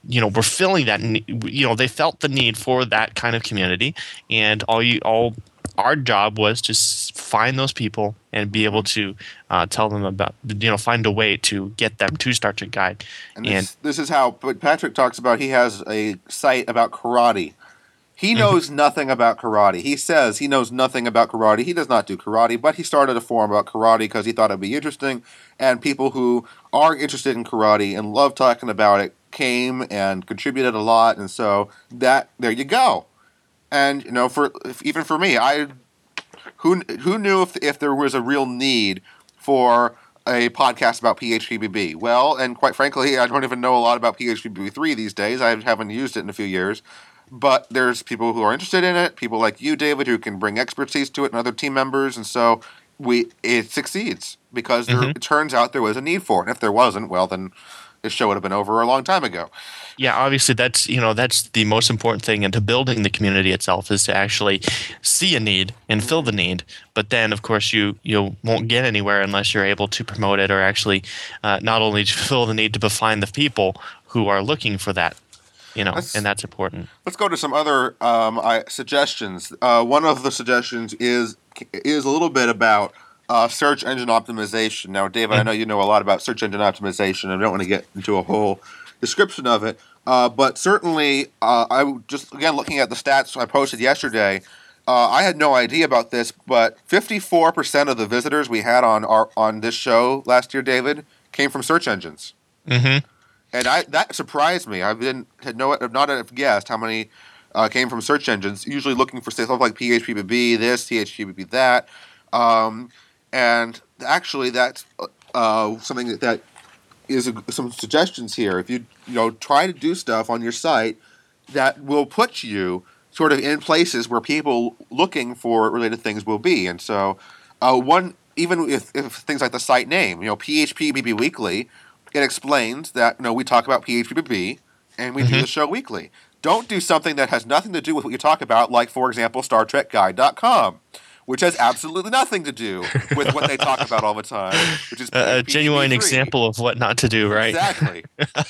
you know, were filling that. You know, they felt the need for that kind of community, and all you all. Our job was to find those people and be able to uh, tell them about, you know, find a way to get them to Star Trek Guide. And this, and this is how but Patrick talks about. He has a site about karate. He knows mm-hmm. nothing about karate. He says he knows nothing about karate. He does not do karate, but he started a forum about karate because he thought it would be interesting. And people who are interested in karate and love talking about it came and contributed a lot. And so that there you go. And you know, for even for me, I who who knew if if there was a real need for a podcast about P H P B B? Well, and quite frankly, I don't even know a lot about P H P B B three these days. I haven't used it in a few years. But there's people who are interested in it, people like you, David, who can bring expertise to it, and other team members, and so we it succeeds because there, mm-hmm. it turns out there was a need for it. And if there wasn't, well, then this show would have been over a long time ago. Yeah, obviously that's you know that's the most important thing into building the community itself is to actually see a need and fill the need. But then, of course, you you won't get anywhere unless you're able to promote it or actually uh, not only to fill the need, but find the people who are looking for that. You know, let's, and that's important. Let's go to some other um, I, suggestions. Uh, one of the suggestions is is a little bit about uh, search engine optimization. Now, David, mm-hmm. I know you know a lot about search engine optimization. I don't want to get into a whole description of it, uh, but certainly, uh, I just again looking at the stats I posted yesterday. Uh, I had no idea about this, but fifty-four percent of the visitors we had on our on this show last year, David, came from search engines. Mm-hmm. And I that surprised me. I didn't had no not have guessed how many uh, came from search engines. Usually looking for stuff like P H P B B this, P H P B B that, um, and actually that's uh, something that, that is a, some suggestions here. If you you know try to do stuff on your site that will put you sort of in places where people looking for related things will be, and so uh, one even if, if things like the site name, you know, P H P B B Weekly. It explains that you know we talk about P H P B B and we mm-hmm. do the show weekly. Don't do something that has nothing to do with what you talk about, like, for example, Star Trek Guide dot com, which has absolutely nothing to do with what they talk about all the time, which is a, a genuine example of what not to do, right? Exactly.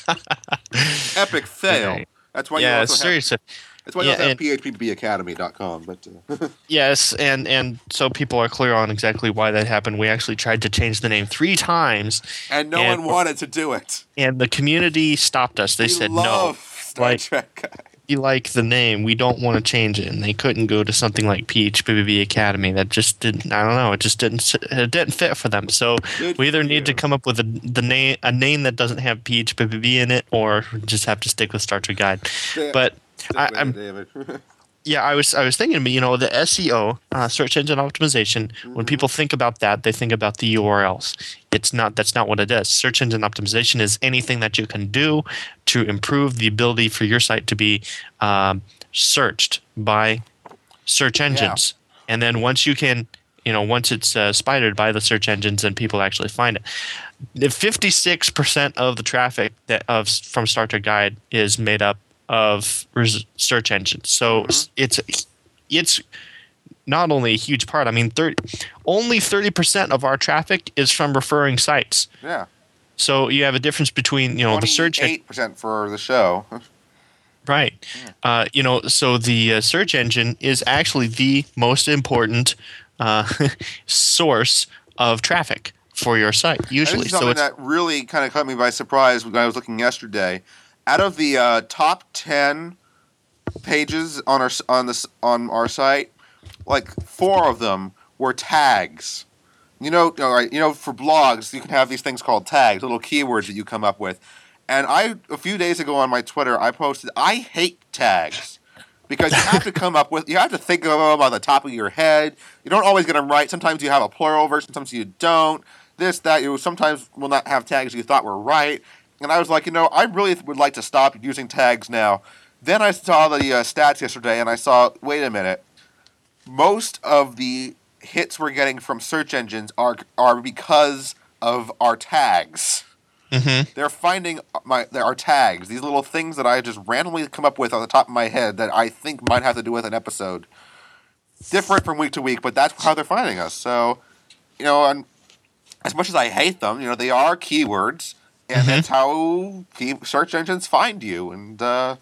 Epic fail. That's why yeah, you also seriously. have... That's why you yeah, also have P H P B B Academy dot com. But, uh, yes, and, and so people are clear on exactly why that happened. We actually tried to change the name three times. And no and, one wanted to do it. And the community stopped us. They we said love no. Star like, Trek Guide. We like the name. We don't want to change it. And they couldn't go to something like P H P B B Academy. That just didn't, I don't know, it just didn't it didn't fit for them. So Good we either need you. to come up with a, the name, a name that doesn't have P H P B B in it, or just have to stick with Star Trek Guide. Yeah. But I, I'm... David. Yeah, I was I was thinking, you know, the S E O, uh, search engine optimization. Mm-hmm. When people think about that, they think about the U R Ls. It's not. That's not what it is. Search engine optimization is anything that you can do to improve the ability for your site to be um, searched by search engines. Yeah. And then once you can, you know, once it's uh, spidered by the search engines and people actually find it, fifty-six percent of the traffic that of from Star Trek Guide is made up of search engines. So mm-hmm. it's it's not only a huge part. I mean, thirty only thirty percent of our traffic is from referring sites. Yeah. So you have a difference between, you know, the search eight percent for the show. Right. Yeah. Uh, you know, so the uh, search engine is actually the most important uh, source of traffic for your site usually. This is something so that really kind of caught me by surprise when I was looking yesterday. Out of the uh, top ten pages on our on this on our site, like four of them were tags. You know, all right, you know, for blogs, you can have these things called tags, little keywords that you come up with. And I, a few days ago on my Twitter, I posted, I hate tags because you have to come up with, you have to think of them on the top of your head. You don't always get them right. Sometimes you have a plural version, sometimes you don't. This, that, you sometimes will not have tags you thought were right. And I was like, you know, I really would like to stop using tags now. Then I saw the uh, stats yesterday, and I saw, wait a minute, most of the hits we're getting from search engines are are because of our tags. Mm-hmm. They're finding my our tags, these little things that I just randomly come up with on the top of my head that I think might have to do with an episode. Different from week to week, but that's how they're finding us. So, you know, and as much as I hate them, you know, they are keywords. and Mm-hmm. that's how pe- search engines find you. And uh,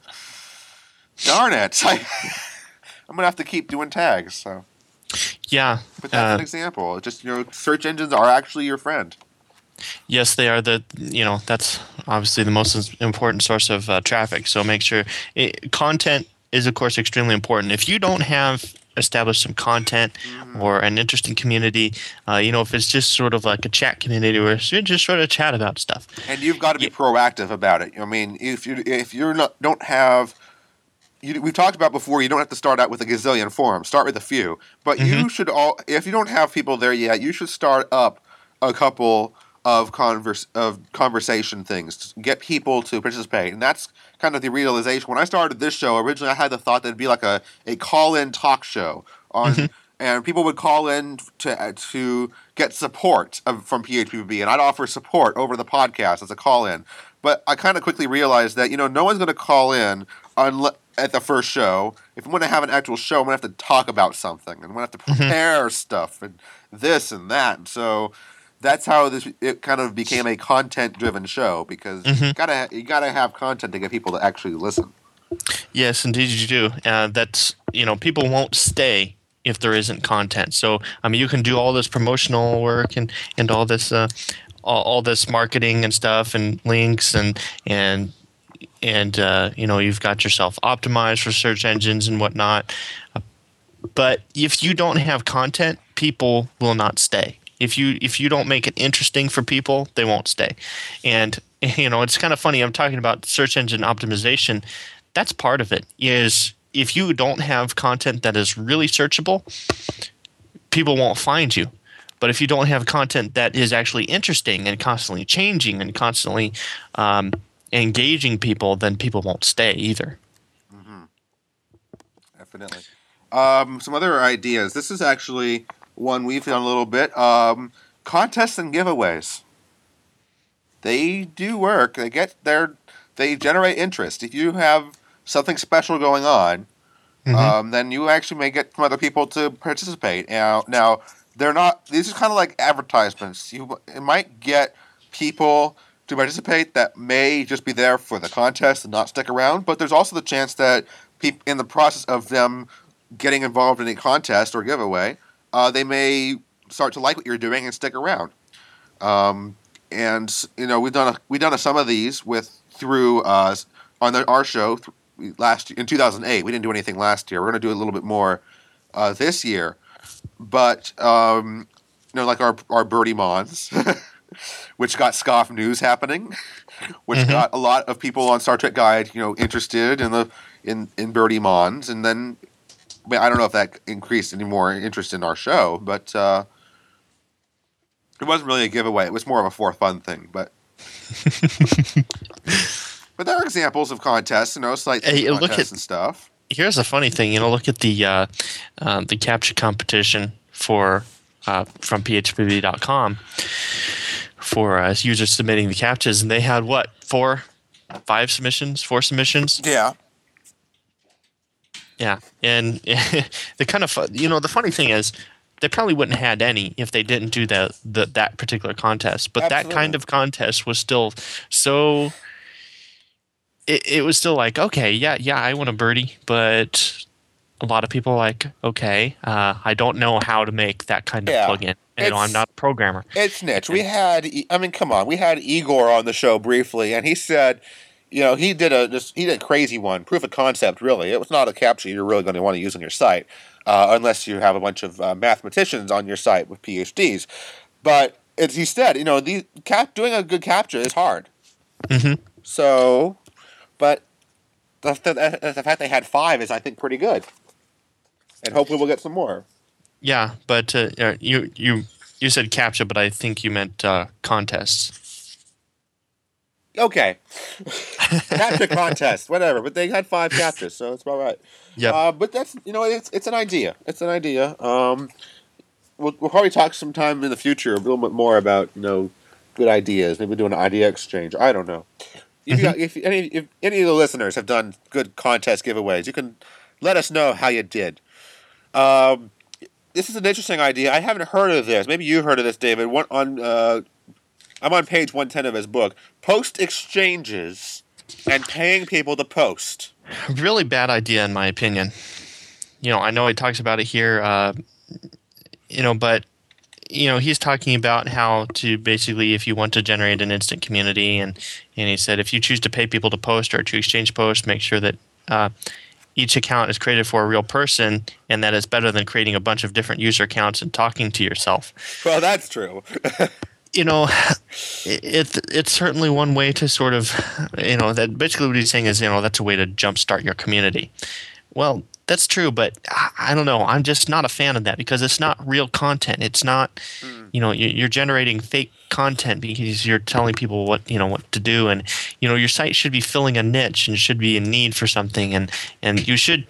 darn it, I, I'm gonna have to keep doing tags. So, Yeah. but that's uh, an example. It's just you know, search engines are actually your friend. Yes, they are the, you know, that's obviously the most important source of uh, traffic. So make sure it, content is, of course, extremely important. If you don't have established some content Mm-hmm. or an interesting community, uh, you know, if it's just sort of like a chat community where you just sort of chat about stuff. And you've got to be Yeah. proactive about it. I mean, if you if you're not don't have, you, we've talked about before, you don't have to start out with a gazillion forums. Start with a few, but Mm-hmm. you should all. If you don't have people there yet, you should start up a couple of converse of conversation things to get people to participate, and that's kind of the realization. When I started this show, originally I had the thought that it'd be like a, a call-in talk show on. Mm-hmm. And people would call in to uh, to get support of, from P H P B, and I'd offer support over the podcast as a call-in. But I kind of quickly realized that you know no one's going to call in unle- at the first show. If I'm going to have an actual show, I'm going to have to talk about something, and I'm going to have to prepare stuff and this and that. And so that's how this it kind of became a content-driven show because Mm-hmm. you gotta you gotta have content to get people to actually listen. Yes, indeed you do. Uh, that's, you know, people won't stay if there isn't content. So, I mean, you can do all this promotional work and, and all this uh, all, all this marketing and stuff and links and and and uh, you know, you've got yourself optimized for search engines and whatnot. But if you don't have content, people will not stay. If you if you don't make it interesting for people, they won't stay. And you know, it's kind of funny. I'm talking about search engine optimization. That's part of it. Is if you don't have content that is really searchable, people won't find you. But if you don't have content that is actually interesting and constantly changing and constantly um, engaging people, then people won't stay either. Mm-hmm. Definitely. Um, some other ideas. This is actually one we've done a little bit. Um, contests and giveaways. They do work. They get their. They generate interest. If you have something special going on, Mm-hmm. um, then you actually may get some other people to participate. Now, now they're not. These are kind of like advertisements. You it might get people to participate that may just be there for the contest and not stick around. But there's also the chance that peop, in the process of them getting involved in a contest or giveaway, uh, they may start to like what you're doing and stick around. Um, and you know we've done a, we've done a, some of these with through uh, on the, our show th- last in two thousand eight. We didn't do anything last year. We're going to do a little bit more uh, this year. But um, you know, like our our Birdie Mons, which got Scoff News happening, which Mm-hmm. got a lot of people on Star Trek Guide, you know, interested in the in in Birdie Mons, and then I, mean, I don't know if that increased any more interest in our show, but uh, it wasn't really a giveaway. It was more of a for fun thing, but. But there are examples of contests, you know, slight Hey, look contests at- and stuff. Here's a funny thing, you know. Look at the uh, uh, the captcha competition for uh, from P H P B dot com for uh, users submitting the captchas, and they had what four, five submissions, four submissions. Yeah. Yeah, and the kind of fu- you know the funny thing is they probably wouldn't have had any if they didn't do that the, that particular contest. But that Absolutely. kind of contest was still so. It, it was still like, okay, yeah, yeah, I want a birdie, but a lot of people are like, okay, uh, I don't know how to make that kind of Yeah. plugin. You know, I'm It's- not a programmer. It's niche. We had, I mean, come on, we had Igor on the show briefly, and he said, you know, he did a just he did a crazy one, proof of concept. Really, it was not a captcha you're really going to want to use on your site, uh, unless you have a bunch of uh, mathematicians on your site with P H Ds. But as he said, you know, the cap doing a good captcha is hard. Mhm. So, but the, the, the fact they had five is, I think, pretty good, and hopefully we'll get some more. Yeah, but uh, uh, you you you said captcha, but I think you meant uh, contests. Okay. Captcha contest, whatever. But they had five captchas, so it's all right. Yeah. Uh, but that's, you know, it's it's an idea. It's an idea. Um, we'll, we'll probably talk sometime in the future a little bit more about, you know, good ideas. Maybe do an idea exchange. I don't know. If, you got, if any if any of the listeners have done good contest giveaways, you can let us know how you did. Um, this is an interesting idea. I haven't heard of this. Maybe you heard of this, David. One on uh, I'm on page one ten of his book. Post exchanges and paying people to post. Really bad idea, in my opinion. You know, I know he talks about it here, uh, you know, but, you know, he's talking about how to basically, if you want to generate an instant community, and, and he said if you choose to pay people to post or to exchange posts, make sure that uh, each account is created for a real person, and that is better than creating a bunch of different user accounts and talking to yourself. Well, that's true. You know, it, it's certainly one way to sort of, you know, that basically what he's saying is, you know, that's a way to jumpstart your community. Well, that's true, but I don't know. I'm just not a fan of that because it's not real content. It's not, mm. you know, you're generating fake content because you're telling people what, you know, what to do. And, you know, your site should be filling a niche and should be in need for something. And, and you should,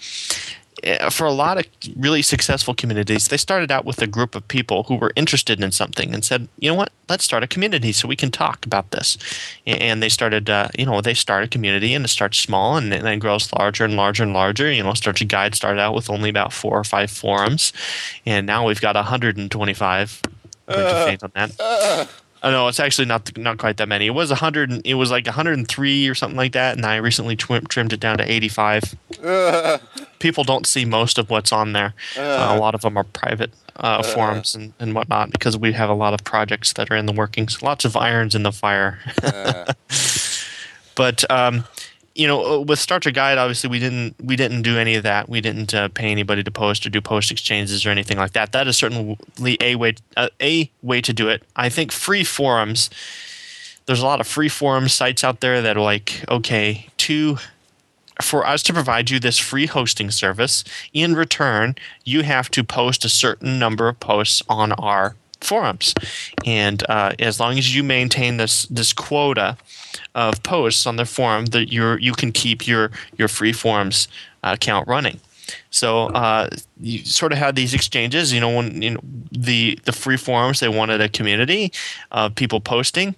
for a lot of really successful communities, they started out with a group of people who were interested in something and said, you know what, let's start a community so we can talk about this. And they started, uh, you know, they start a community and it starts small and then grows larger and larger and larger. You know, Start Your Guide started out with only about four or five forums, and now we've got one hundred twenty-five. Uh, on that. Uh. Oh, no, it's actually not not quite that many. It was one hundred. It was like one hundred three or something like that, and I recently tw- trimmed it down to eighty-five. Uh, People don't see most of what's on there. Uh, uh, a lot of them are private uh, uh, forums and, and whatnot because we have a lot of projects that are in the workings. Lots of irons in the fire. uh. But um, you know, with Start Your Guide, obviously we didn't we didn't do any of that. We didn't uh, pay anybody to post or do post exchanges or anything like that. That is certainly a way uh, a way to do it. I think free forums. There's a lot of free forum sites out there that are like, okay, to for us to provide you this free hosting service, in return, you have to post a certain number of posts on our forums, and uh, as long as you maintain this this quota of posts on the forum, that you you can keep your your free forums uh, account running. So uh, you sort of had these exchanges. You know, when you know, the the free forums, they wanted a community of people posting,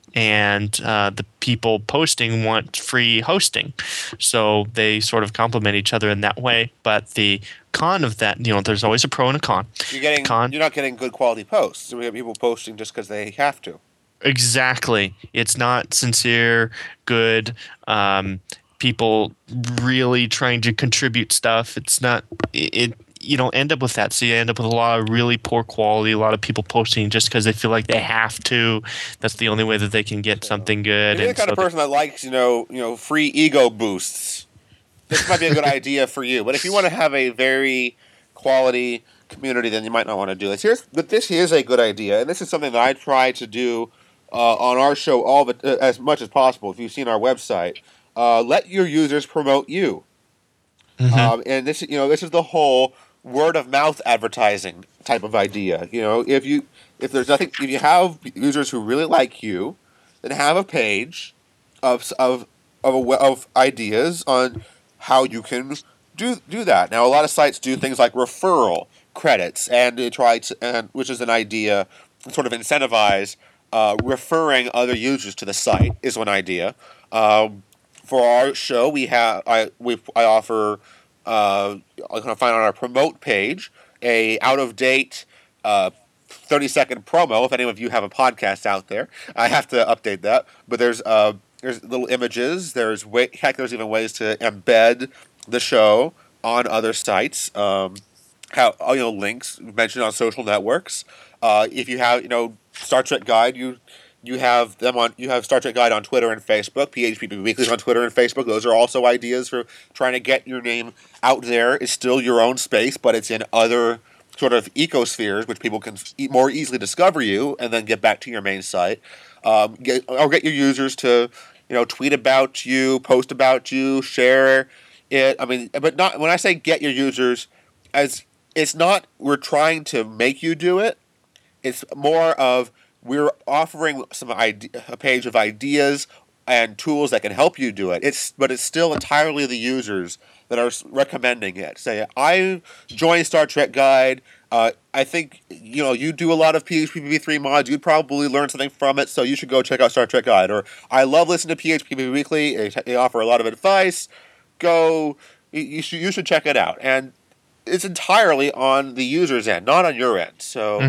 and uh, the people posting want free hosting. So they sort of complement each other in that way. But the con of that, you know, there's always a pro and a con. You're getting con, you're not getting good quality posts. We have people posting just because they have to. Exactly. It's not sincere, good, um, people really trying to contribute stuff. It's not it, it you don't end up with that. So you end up with a lot of really poor quality, a lot of people posting just because they feel like they have to. That's the only way that they can get something good. You're the kind so of person that likes, you know, you know, free ego boosts. This might be a good idea for you. But if you want to have a very quality community, then you might not want to do this. Here's, but this is a good idea, and this is something that I try to do uh, on our show all the, uh, as much as possible. If you've seen our website, uh, let your users promote you. Mm-hmm. Um, and this, you know, this is the whole word of mouth advertising type of idea. You know, if you if there's nothing, if you have users who really like you, then have a page of of of, a, of ideas on how you can do do that. Now, a lot of sites do things like referral credits, and they try to, and which is an idea, sort of incentivize uh, referring other users to the site is one idea. Um, for our show, we have I we I offer. Uh, I'm going to find on our promote page a out of date uh, thirty second promo. If any of you have a podcast out there, I have to update that. But there's uh, there's little images. There's way, heck, there's even ways to embed the show on other sites. Um, how you know links mentioned on social networks. Uh, if you have you know Star Trek Guide, you. You have them on. You have Star Trek Guide on Twitter and Facebook. P H P P Weekly on Twitter and Facebook. Those are also ideas for trying to get your name out there. It's still your own space, but it's in other sort of ecospheres, which people can more easily discover you and then get back to your main site. Um, get or get your users to you know tweet about you, post about you, share it. I mean, but not when I say get your users, as it's not we're trying to make you do it. It's more of we're offering some idea, a page of ideas and tools that can help you do it. It's but it's still entirely the users that are recommending it. Say, I joined Star Trek Guide. Uh, I think you know you do a lot of P H P P V three mods. You'd probably learn something from it, so you should go check out Star Trek Guide. Or I love listening to P H P P Weekly. They, they offer a lot of advice. Go, you, you should you should check it out. And it's entirely on the user's end, not on your end. So. Mm-hmm.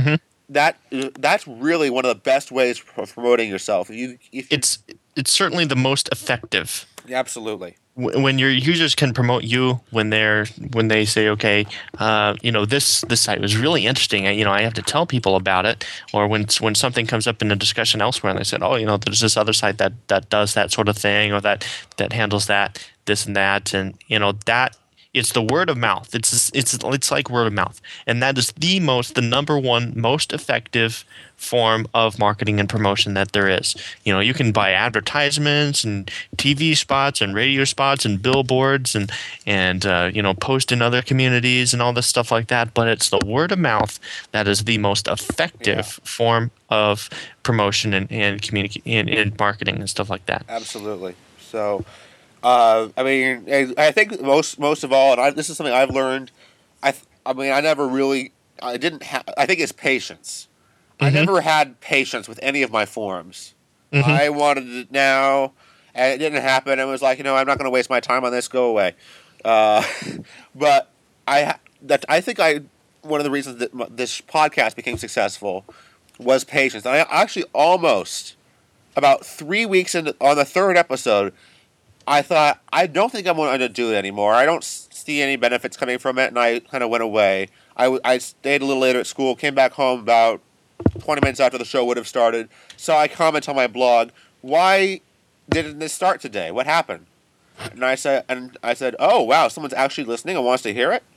that that's really one of the best ways of promoting yourself. If you, if you, It's it's certainly the most effective. absolutely. When your users can promote you, when they're when they say, okay, uh, you know, this this site was really interesting. I, you know, I have to tell people about it. Or when when something comes up in a discussion elsewhere, and they said, oh, you know, there's this other site that that does that sort of thing, or that that handles that, this and that, and you know that. It's the word of mouth. It's it's it's like word of mouth, and that is the most, the number one most effective form of marketing and promotion that there is. You know, you can buy advertisements and T V spots and radio spots and billboards and and uh, you know, post in other communities and all this stuff like that. But it's the word of mouth that is the most effective yeah. form of promotion and and communica- and, and marketing and stuff like that. Absolutely. So. Uh, I mean, I think most most of all, and I, this is something I've learned. I, I mean, I never really, I didn't have. I think it's patience. Mm-hmm. I never had patience with any of my forums. Mm-hmm. I wanted it now, and it didn't happen. It was like, you know, I'm not going to waste my time on this. Go away. Uh, but I that I think I one of the reasons that this podcast became successful was patience. And I actually almost about three weeks into on the third episode. I thought, I don't think I'm going to do it anymore. I don't see any benefits coming from it, and I kind of went away. I, I stayed a little later at school, came back home about twenty minutes after the show would have started, saw a comment on my blog, why didn't this start today? What happened? And I said, and I said, oh, wow, someone's actually listening and wants to hear it?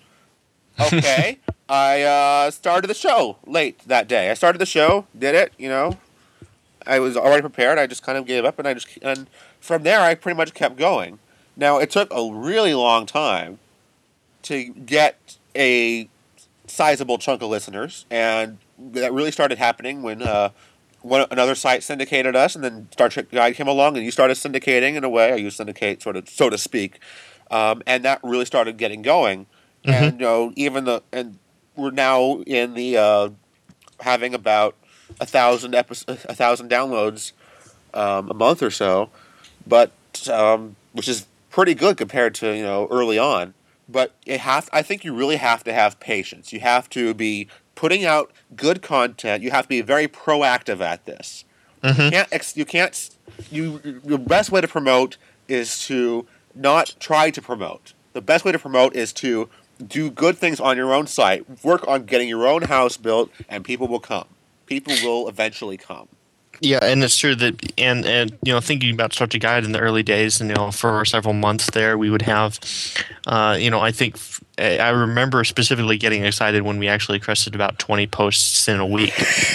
Okay. I uh, started the show late that day. I started the show, did it, you know. I was already prepared. I just kind of gave up, and I just... and. From there, I pretty much kept going. Now, it took a really long time to get a sizable chunk of listeners, and that really started happening when uh, one, another site syndicated us, and then Star Trek Guide came along, and you started syndicating in a way. I use syndicate, sort of, so to speak, um, and that really started getting going. Mm-hmm. And you know, even the and we're now in the uh, having about a thousand episodes, a thousand downloads um, a month or so. But um, which is pretty good compared to, you know, early on. But it have I think you really have to have patience. You have to be putting out good content. You have to be very proactive at this. Mm-hmm. You can't. You can't. You the best way to promote is to not try to promote. The best way to promote is to do good things on your own site. Work on getting your own house built, and people will come. People will eventually come. Yeah, and it's true that, and, and you know, thinking about Star Trek Guide in the early days, and you know, for several months there, we would have, uh, you know, I think I remember specifically getting excited when we actually crested about twenty posts in a week,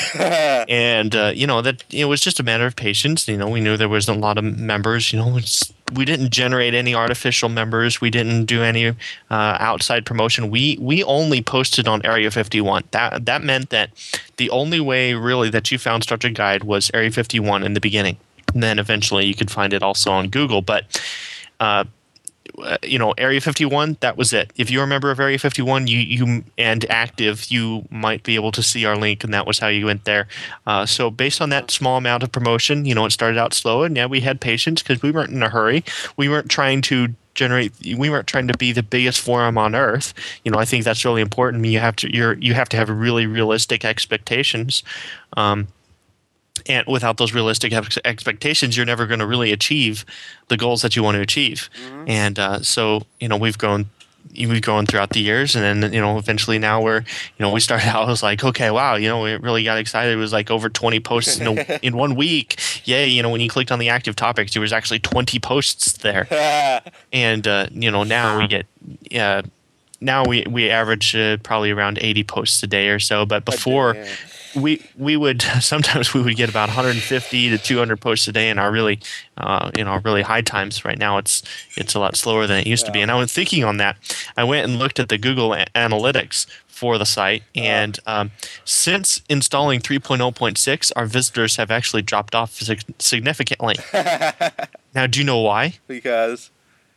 and uh, you know that it was just a matter of patience. You know, we knew there wasn't a lot of members. You know, it's, we didn't generate any artificial members. We didn't do any uh, outside promotion. We we only posted on Area fifty-one. That that meant that the only way really that you found Star Trek Guide was Area fifty-one in the beginning. And then eventually you could find it also on Google. But uh, you know, Area fifty-one, that was it. If you're a member of Area fifty-one, you you and active, you might be able to see our link, and that was how you went there. Uh, so based on that small amount of promotion, you know, it started out slow, and yeah, we had patience because we weren't in a hurry. We weren't trying to generate. We weren't trying to be the biggest forum on earth. You know, I think that's really important. You have to you're you have to have really realistic expectations. Um, And without those realistic ex- expectations, you're never going to really achieve the goals that you want to achieve. Mm-hmm. And uh, so, you know, we've grown, we've grown throughout the years, and then, you know, eventually now we're, you know, we started out, I was like, okay, wow, you know, we really got excited. It was like over twenty posts in, a, in one week. Yay! You know, when you clicked on the active topics, there was actually twenty posts there. And uh, you know, now we get, uh, now we we average uh, probably around eighty posts a day or so. But before. Yeah. We we would sometimes we would get about one hundred fifty to two hundred posts a day in our really uh, in our really high times. Right now it's it's a lot slower than it used yeah. to be. And I was thinking on that. I went and looked at the Google a- Analytics for the site, and um, since installing three point oh point six, our visitors have actually dropped off sig- significantly. Now, do you know why? Because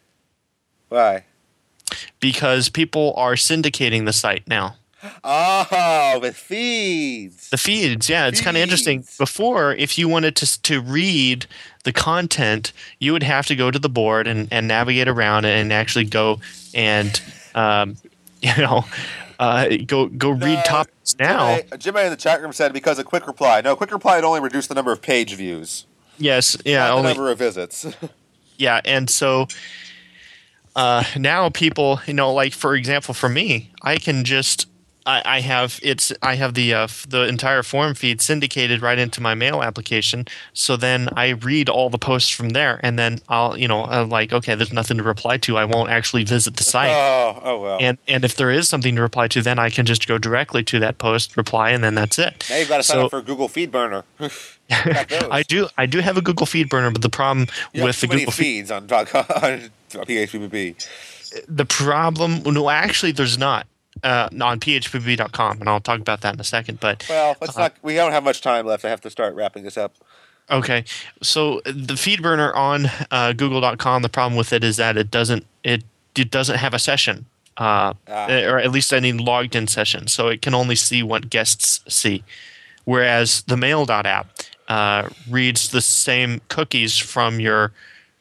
why? Because people are syndicating the site now. Oh, the feeds. The feeds, yeah. It's kind of interesting. Before, if you wanted to to read the content, you would have to go to the board and, and navigate around and actually go and, um, you know, Uh, go go read No, topics now. Jimmy, Jimmy in the chat room said because of quick reply. No, quick reply would only reduce the number of page views, Yes, yeah, not the only number of visits. yeah, and so uh, now people, you know, like for example, for me, I can just I, I have it's I have the uh, f- the entire forum feed syndicated right into my mail application. So then I read all the posts from there, and then I'll you know I'm like okay, there's nothing to reply to. I won't actually visit the site. Oh, oh well. And and if there is something to reply to, then I can just go directly to that post, reply, and then that's it. Now you've got to sign So- up for Google FeedBurner. I do I do have a Google Feed burner, but the problem You have with too the many Google Feed, feeds on, dot com, on P H P B. the problem no actually there's not uh, on P H P B dot com, and I'll talk about that in a second. But Well, let's Uh, not. We don't have much time left. I have to start wrapping this up. okay, so the feed burner on uh, Google dot com, the problem with it is that it doesn't it it doesn't have a session. Uh, Ah. or at least any logged in session, so it can only see what guests see. Whereas the mail.app uh, reads the same cookies from your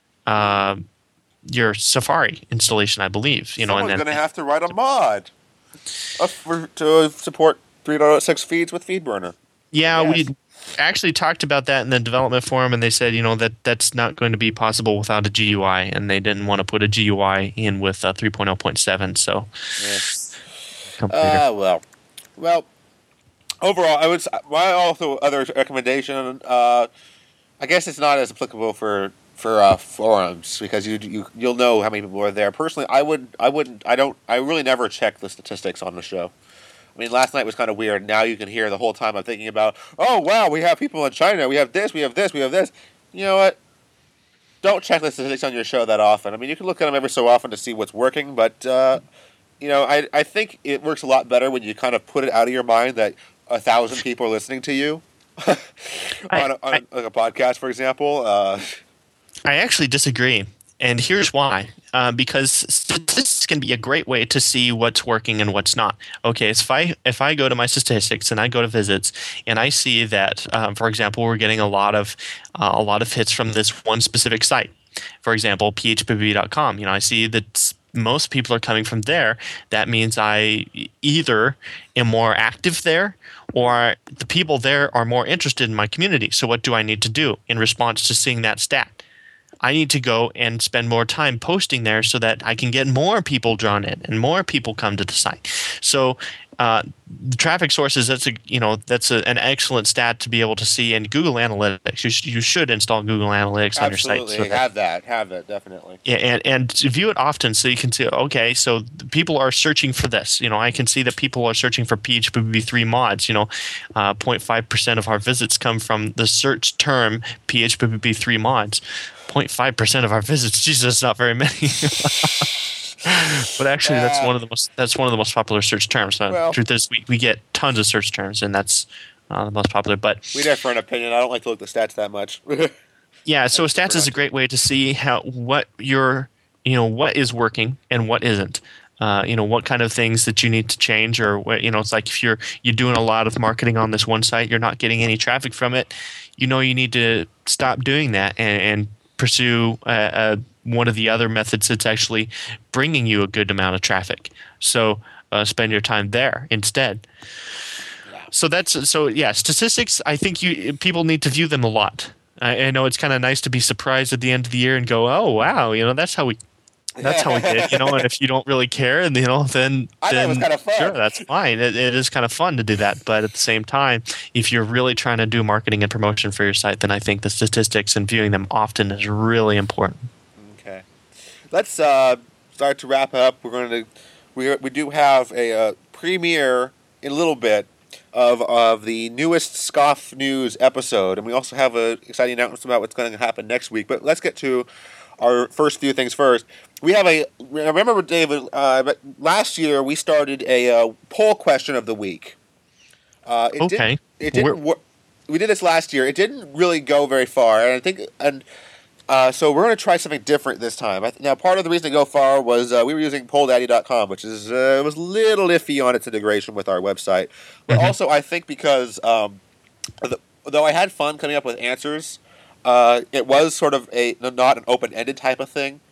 uh, your Safari installation, I believe. You know, Someone's and then going to have to write a mod uh, for, to support three point oh six feeds with FeedBurner. yeah, Yes. we actually talked about that in the development forum, and they said you know that that's not going to be possible without a G U I, and they didn't want to put a G U I in with uh, three point oh point seven. So, Yeah. come later. Ah, well. Well, overall, I would. s- My also other recommendation. Uh, I guess it's not as applicable for for uh, forums because you you you'll know how many people are there. Personally, I would I wouldn't I don't I really never check the statistics on the show. I mean, last night was kind of weird. Now you can hear the whole time I'm thinking about. Oh wow, we have people in China. We have this. We have this. We have this. You know what? Don't check the statistics on your show that often. I mean, you can look at them every so often to see what's working, but uh, you know, I I think it works a lot better when you kind of put it out of your mind that a thousand people are listening to you on, I- a, on a, like a podcast, for example. Uh, I actually disagree, and here's why. Uh, because statistics can be a great way to see what's working and what's not. Okay, so if I if I go to my statistics and I go to visits and I see that, um, for example, we're getting a lot of uh, a lot of hits from this one specific site. For example, P H P B dot com. You know, I see that s- most people are coming from there. That means I either am more active there, or the people there are more interested in my community. So what do I need to do in response to seeing that stat? I need to go and spend more time posting there so that I can get more people drawn in and more people come to the site. So uh, the traffic sources, that's a you know that's a, an excellent stat to be able to see in Google Analytics. You, sh- you should install Google Analytics on your site. absolutely, So that- have that, have it, definitely. yeah, and and to view it often so you can see, okay, so people are searching for this. You know, I can see that people are searching for P H P B three mods. You know, uh, zero point five percent of our visits come from the search term P H P B three mods. zero point five percent of our visits, Jesus, that's not very many. But actually, that's Yeah. one of the most that's one of the most popular search terms. Uh, Well- truth is, we, we get tons of search terms, and that's uh, the most popular. But We differ in opinion. I don't like to look at the stats that much. yeah, so That's stats is a correct. great way to see how what your you know what is working and what isn't. Uh, you know what kind of things that you need to change, or what you know it's like if you're you're doing a lot of marketing on this one site, you're not getting any traffic from it. You know you need to stop doing that and, and pursue uh, uh, one of the other methods that's actually bringing you a good amount of traffic. So uh, spend your time there instead. So that's so yeah. Statistics. I think you people need to view them a lot. I, I know it's kind of nice to be surprised at the end of the year and go, oh wow, you know that's how we that's how we did. You know, and if you don't really care, and you know, then I thought it then was kinda fun. Sure, that's fine. It, it is kind of fun to do that. But at the same time, if you're really trying to do marketing and promotion for your site, then I think the statistics and viewing them often is really important. Okay, let's uh, start to wrap up. We're going to we we do have a uh, premiere in a little bit of of the newest Scoff News episode, and we also have an exciting announcement about what's going to happen next week. But let's get to our first few things first. We have a remember, David. Uh, but last year we started a uh, poll question of the week. Uh, it Okay. Didn't, it didn't. Where- wor- we did this last year. It didn't really go very far, and I think and. Uh, so we're going to try something different this time. I th- now, part of the reason to go far was uh, we were using poll daddy dot com, which is uh, was a little iffy on its integration with our website. But Mhm. also, I think because um, the, though I had fun coming up with answers, uh, it was sort of a not an open-ended type of thing.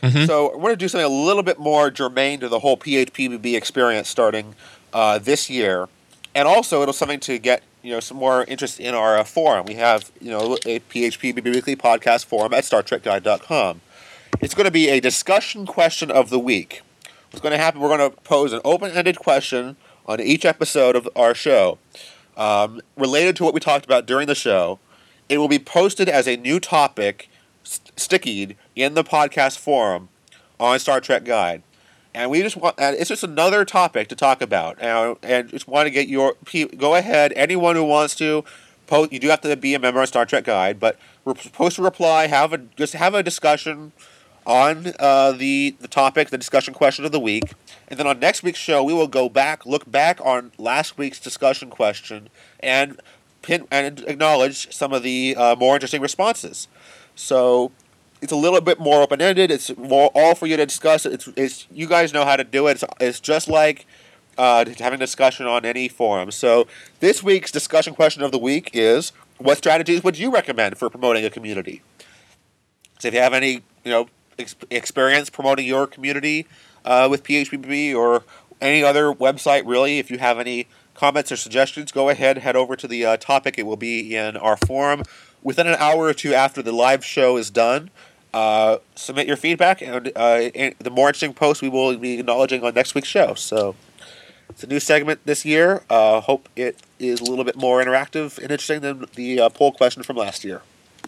Mm-hmm. So we're going to do something a little bit more germane to the whole P H P B B experience starting uh, this year, and also it'll something to get you know some more interest in our uh, forum. We have you know a P H P B B Weekly podcast forum at Star Trek Guide dot com. It's going to be a discussion question of the week. What's going to happen? We're going to pose an open-ended question on each episode of our show, um, related to what we talked about during the show. It will be posted as a new topic, st- stickied in the podcast forum on Star Trek Guide, and we just want. And it's just another topic to talk about, and, and just want to get your. Go ahead, anyone who wants to. Post, you do have to be a member of Star Trek Guide, but we're supposed to reply. Have a just have a discussion on uh, the the topic, the discussion question of the week, and then on next week's show we will go back, look back on last week's discussion question, and pin and acknowledge some of the uh, more interesting responses. So it's a little bit more open ended. It's more all for you to discuss. It's it's you guys know how to do it. It's, it's just like uh, having a discussion on any forum. So this week's discussion question of the week is: what strategies would you recommend for promoting a community? So if you have any, you know. Ex- experience promoting your community uh, with P H P B B or any other website, really. If you have any comments or suggestions, go ahead, head over to the uh, topic. It will be in our forum within an hour or two after the live show is done. Uh, submit your feedback, and uh, the more interesting posts we will be acknowledging on next week's show. So it's a new segment this year. Uh, hope it is a little bit more interactive and interesting than the uh, poll question from last year.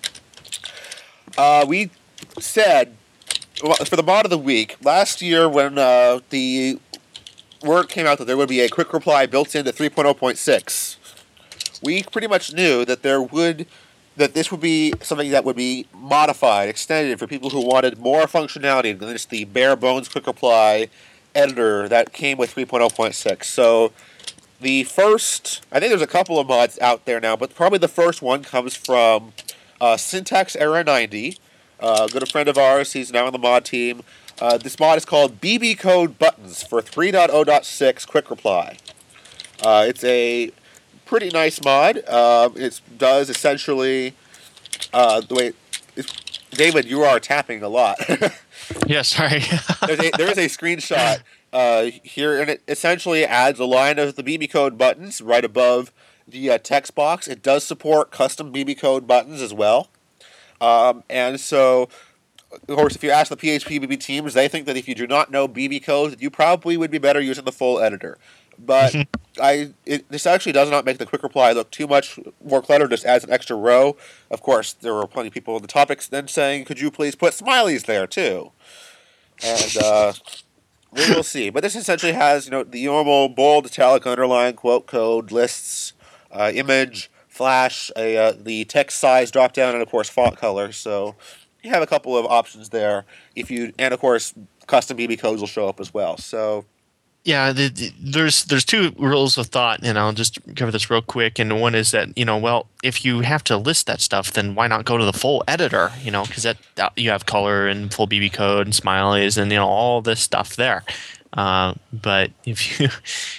Uh, we said... For the mod of the week, last year when uh, the word came out that there would be a quick reply built into three point oh point six, we pretty much knew that there would that this would be something that would be modified, extended for people who wanted more functionality than just the bare bones quick reply editor that came with three point oh point six. So the first, I think there's a couple of mods out there now, but probably the first one comes from uh, Syntax Error ninety. Uh, a good friend of ours, he's now on the mod team. Uh, this mod is called B B Code Buttons for three point oh point six Quick Reply. Uh, it's a pretty nice mod. Uh, it does essentially uh, the way. It's, David, you are tapping a lot. Yeah, sorry. There's a, there is a screenshot uh, here, and it essentially adds a line of the B B Code buttons right above the uh, text box. It does support custom B B Code buttons as well. Um, and so, of course, if you ask the P H P B B teams, they think that if you do not know B B codes, you probably would be better using the full editor. But I, it, this actually does not make the quick reply look too much more cluttered. Just adds an extra row. Of course, there were plenty of people in the topics then saying, "Could you please put smileys there too?" And uh, we will see. But this essentially has, you know, the normal bold, italic, underline, quote code, lists, uh, image. Flash, a, uh, the text size drop down, and of course font color. So you have a couple of options there. If you and of course custom B B codes will show up as well. So yeah, the, the, there's there's two rules of thought, and I'll just cover this real quick. And one is that you know, well, if you have to list that stuff, then why not go to the full editor? You know, because that, that you have color and full B B code and smileys and you know all this stuff there. Uh, but if you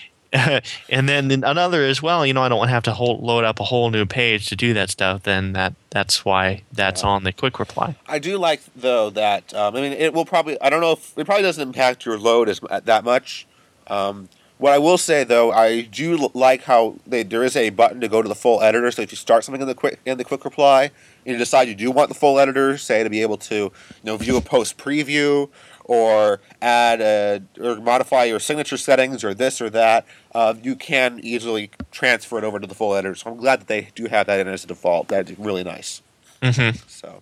and then another as well, you know, I don't have to hold, load up a whole new page to do that stuff. Then that that's why that's yeah. on the quick reply. I do like though that um, I mean it will probably I don't know if it probably doesn't impact your load as that much. Um, what I will say though, I do like how they, there is a button to go to the full editor. So if you start something in the quick in the quick reply and you decide you do want the full editor, say to be able to you know view a post preview. Or add a, or modify your signature settings or this or that, uh, you can easily transfer it over to the full editor. So I'm glad that they do have that in as a default. That's really nice. Mm-hmm. So,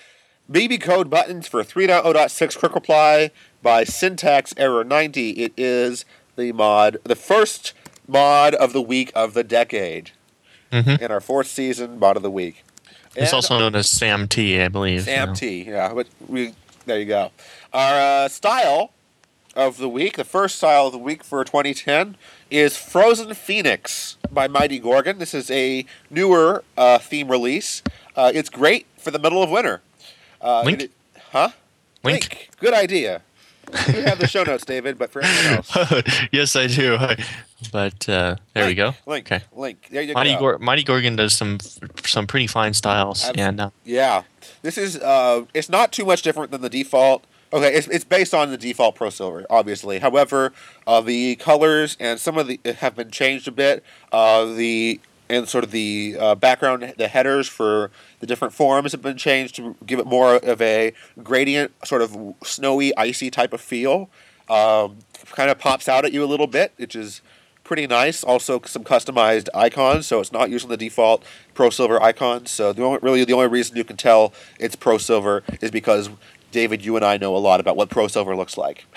B B Code Buttons for three point oh point six Quick Reply by Syntax Error ninety. It is the mod, the first mod of the week of the decade mm-hmm. in our fourth season mod of the week. It's and, also known as Sam T, I believe. Sam you know. T, yeah. But we there you go. Our uh, style of the week, the first style of the week for twenty ten, is Frozen Phoenix by Mighty Gorgon. This is a newer uh, theme release. Uh, it's great for the middle of winter. Uh, Link? It, huh? Link. Link. Good idea. You have the show notes, David, but for anything else. Yes, I do. But uh, there Link, we go. Link. Okay. Link. There you Mighty go. Gor- Mighty Gorgon does some some pretty fine styles. Abs- and uh, Yeah. This is, uh, it's not too much different than the default Okay, it's, it's based on the default Pro Silver, obviously. However, uh, the colors and some of the have been changed a bit. Uh, the and sort of the uh, background, the headers for the different forms have been changed to give it more of a gradient, sort of snowy, icy type of feel. Um, kind of pops out at you a little bit, which is pretty nice. Also, some customized icons, so it's not using the default Pro Silver icons. So the only, really the only reason you can tell it's Pro Silver is because David, you and I know a lot about what Pro Silver looks like.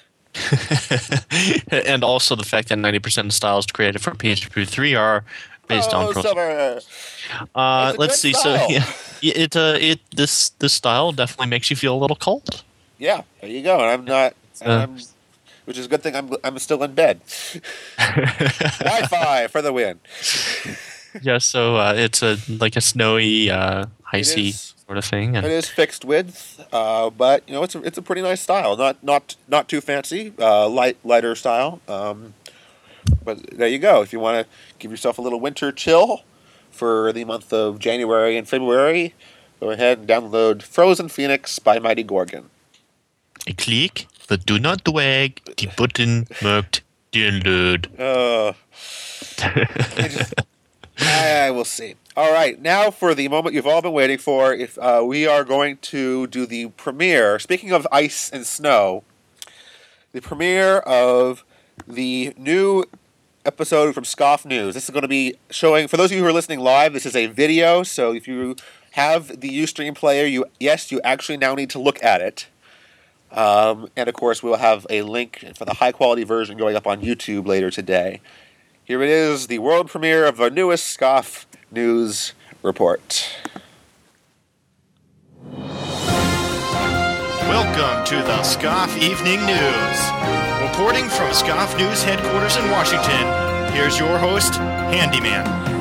And also the fact that ninety percent of styles created for P H P three are based oh, on Pro Silver. Uh, let's see. Style. So yeah, it uh, it this this style definitely makes you feel a little cold. Yeah, there you go. And I'm not, and Uh, I'm, which is a good thing. I'm I'm still in bed. Wi-Fi for the win. Yeah, so uh, it's a like a snowy, uh, icy is- sort of thing. It And is fixed width, uh, but you know it's a, it's a pretty nice style. Not not not too fancy, uh, light lighter style. Um, but there you go. If you want to give yourself a little winter chill for the month of January and February, go ahead and download Frozen Phoenix by Mighty Gorgon. klick the do not drag die Button mögt download. Uh, I just, I will see. All right, now for the moment you've all been waiting for. If uh, we are going to do the premiere. Speaking of ice and snow, the premiere of the new episode from Scoff News. This is going to be showing, for those of you who are listening live, this is a video, so if you have the Ustream player, you yes, you actually now need to look at it. Um, and of course, we'll have a link for the high-quality version going up on YouTube later today. Here it is, the world premiere of our newest Scoff News report. Welcome to the Scoff Evening News. Reporting from Scoff News headquarters in Washington, here's your host, Handyman.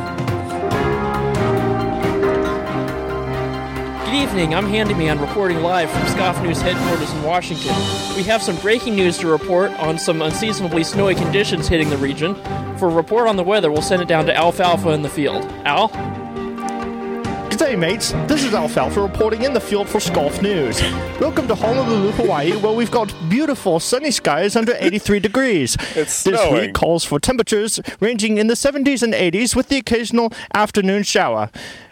Good evening, I'm Handyman reporting live from Scoff News headquarters in Washington. We have some breaking news to report on some unseasonably snowy conditions hitting the region. For a report on the weather, we'll send it down to Alfalfa in the field. Al? G'day mates, this is Alfalfa reporting in the field for Scoff News. Welcome to Honolulu, Hawaii, where we've got beautiful sunny skies under eighty-three degrees. It's This snowing. week calls for temperatures ranging in the seventies and eighties with the occasional afternoon shower.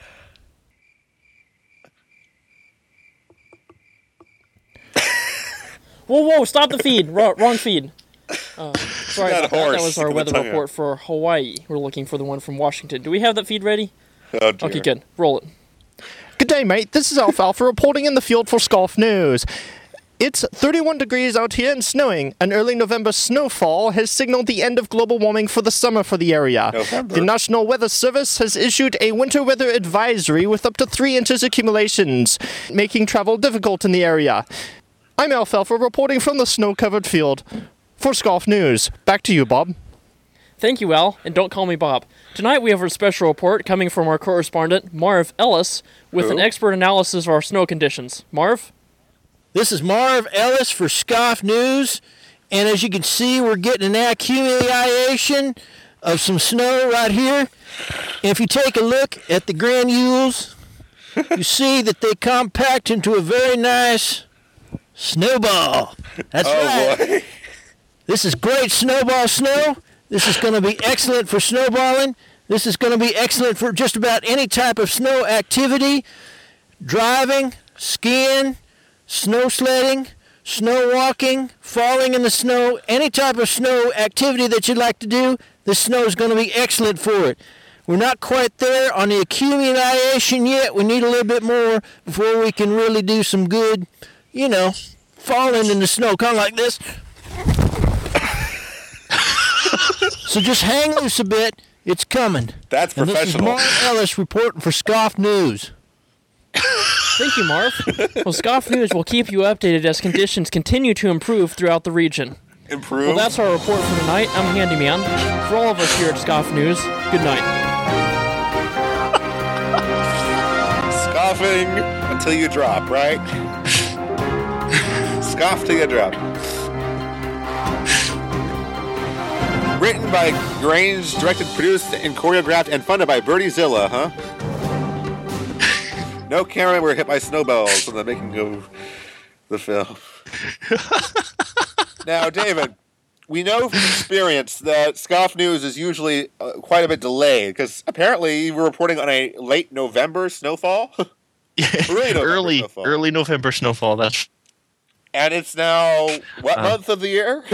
Whoa, whoa, stop the feed. Wrong, wrong feed. Uh, sorry Got a about that. That horse was our sticking the weather tongue report out. for Hawaii. We're looking for the one from Washington. Do we have that feed ready? Oh, dear. Okay, good. Roll it. G'day mate, this is Alfalfa reporting in the field for Scoff News. It's thirty-one degrees out here and snowing. An early November snowfall has signaled the end of global warming for the summer for the area. November. The National Weather Service has issued a winter weather advisory with up to three inches accumulations, making travel difficult in the area. I'm Alfalfa reporting from the snow-covered field. For Scoff News, back to you, Bob. Thank you, Al, and don't call me Bob. Tonight we have a special report coming from our correspondent, Marv Ellis, with Who? an expert analysis of our snow conditions. Marv? This is Marv Ellis for Scoff News, and as you can see, we're getting an accumulation of some snow right here. And if you take a look at the granules, you see that they compact into a very nice snowball. That's Oh, right. boy. This is great snowball snow. This is going to be excellent for snowballing. This is going to be excellent for just about any type of snow activity. Driving, skiing, snow sledding, snow walking, falling in the snow, any type of snow activity that you'd like to do, this snow is going to be excellent for it. We're not quite there on the accumulation yet. We need a little bit more before we can really do some good, you know, falling in the snow, kind of like this. So just hang loose a bit. It's coming. That's And this is professional. Marv Ellis reporting for Scoff News. Thank you, Marv. Well, Scoff News will keep you updated as conditions continue to improve throughout the region. Improve. Well, that's our report for tonight. I'm Handyman. For all of us here at Scoff News, good night. Scoffing until you drop, right? Scoff till you drop. Written by Grange, directed, produced, and choreographed, and funded by Bertie Zilla, huh? No camera were hit by snowballs in the making of the film. Now, David, we know from experience that Scoff News is usually uh, quite a bit delayed because apparently we're reporting on a late November snowfall. early November early, snowfall. early November snowfall. That's and it's now what uh, month of the year?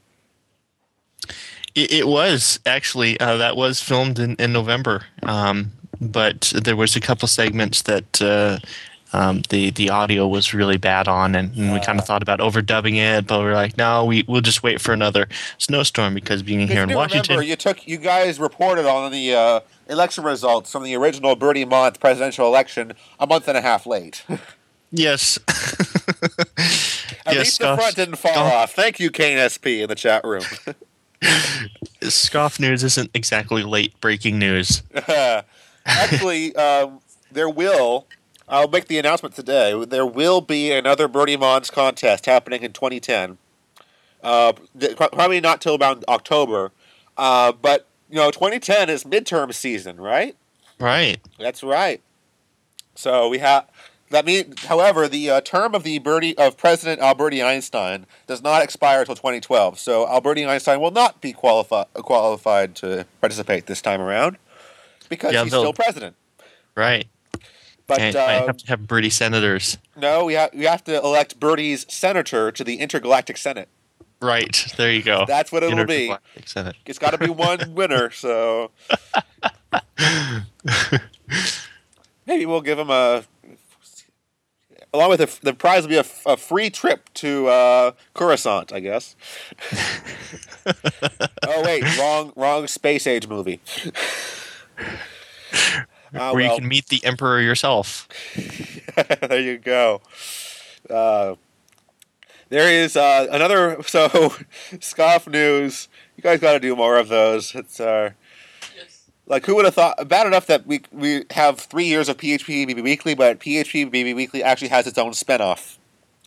it, it was actually uh, that was filmed in in November, um, but there was a couple segments that. Uh, Um, the the audio was really bad on, and, and we kind of thought about overdubbing it, but we we're like, no, we we'll just wait for another snowstorm because being here in Washington. Remember, you took you guys reported on the uh, election results from the original Bernie Mont presidential election a month and a half late. Yes. At yes, least Scoff, the front didn't fall Scoff. off. Thank you, Kane S P in the chat room. Scoff News isn't exactly late breaking news. Actually, um, there will. I'll make the announcement today. There will be another Bernie Mons contest happening in twenty ten. Uh, probably not till about October. Uh, but, you know, twenty ten is midterm season, right? Right. That's right. So we have that means, however, the uh, term of the Bernie of President Alberti Einstein does not expire until twenty twelve. So Alberti Einstein will not be qualified qualified to participate this time around because yeah, he's still president. Right. But and uh, I have to have Bertie senators. No, we have we have to elect Bertie's senator to the Intergalactic Senate. Right there, you go. That's what it'll be. Senate. It's got to be one winner, so maybe we'll give him a. Along with the, the prize will be a, a free trip to uh, Coruscant, I guess. Oh wait, wrong wrong space age movie. Uh, Where well, you can meet the Emperor yourself. There you go. Uh, there is uh, another. So, Scoff News. You guys got to do more of those. It's uh, yes. Like who would have thought? Bad enough that we we have three years of P H P B B Weekly, but P H P B B Weekly actually has its own spinoff.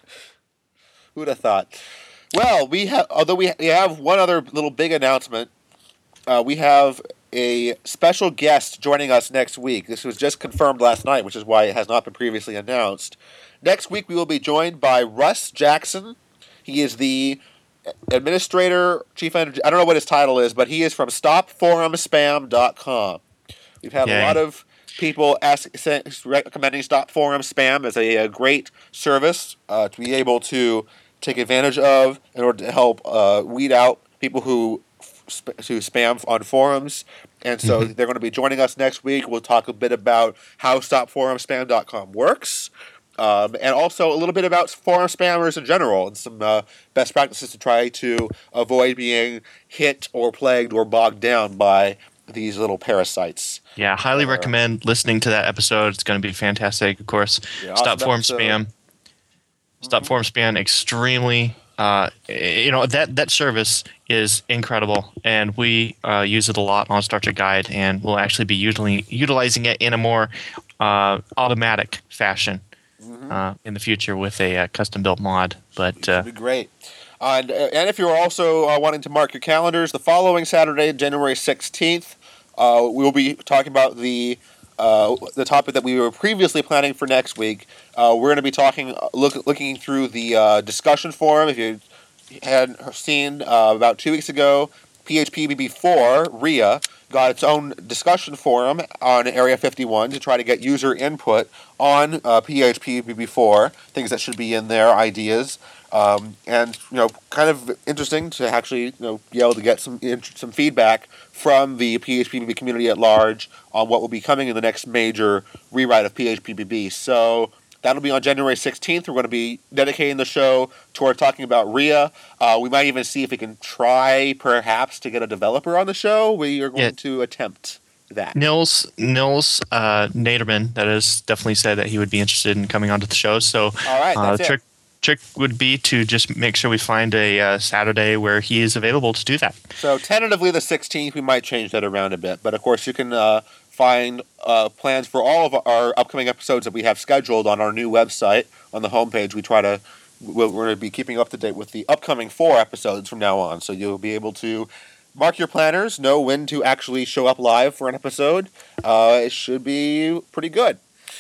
Who would have thought? Well, we have. Although we we have one other little big announcement. Uh, we have a special guest joining us next week. This was just confirmed last night, which is why it has not been previously announced. Next week, we will be joined by Russ Jackson. He is the administrator, chief, I don't know what his title is, but he is from stop forum spam dot com. We've had Yay. a lot of people ask, recommending Stop Forum Spam as a, a great service uh, to be able to take advantage of in order to help uh, weed out people who to spam on forums, and so mm-hmm. they're going to be joining us next week. We'll talk a bit about how stop forum spam dot com works, um, and also a little bit about forum spammers in general, and some uh, best practices to try to avoid being hit or plagued or bogged down by these little parasites. Yeah, highly uh, recommend listening to that episode. It's going to be fantastic. Of course, yeah, Stop awesome Forum episode. Spam. Stop mm-hmm. Forum Spam, extremely... Uh, you know, that, that service is incredible, and we uh, use it a lot on Star Trek Guide, and we'll actually be utilizing, utilizing it in a more uh, automatic fashion mm-hmm. uh, in the future with a uh, custom-built mod. But uh, That'd be great. Uh, and, and if you're also uh, wanting to mark your calendars, the following Saturday, January sixteenth, uh, we'll be talking about the uh, the topic that we were previously planning for next week. Uh, we're going to be talking, look, looking through the uh, discussion forum. If you had seen uh, about two weeks ago, P H P B B four, R I A, got its own discussion forum on Area fifty-one to try to get user input on uh, P H P B B four, things that should be in there, ideas. Um, and, you know, kind of interesting to actually, you know, be able to get some some feedback from the P H P B B community at large on what will be coming in the next major rewrite of P H P B B. So that'll be on January sixteenth. We're going to be dedicating the show toward talking about R I A. Uh, we might even see if we can try, perhaps, to get a developer on the show. We are going yeah. to attempt that. Nils Nils uh, Naderman, that is, definitely said that he would be interested in coming onto the show. So, all right, that's uh, trick, trick would be to just make sure we find a uh, Saturday where he is available to do that. So tentatively the sixteenth, we might change that around a bit. But, of course, you can uh, find uh, plans for all of our upcoming episodes that we have scheduled on our new website. On the homepage, we try to we're going to be keeping up to date with the upcoming four episodes from now on. So you'll be able to mark your planners, know when to actually show up live for an episode. Uh, it should be pretty good.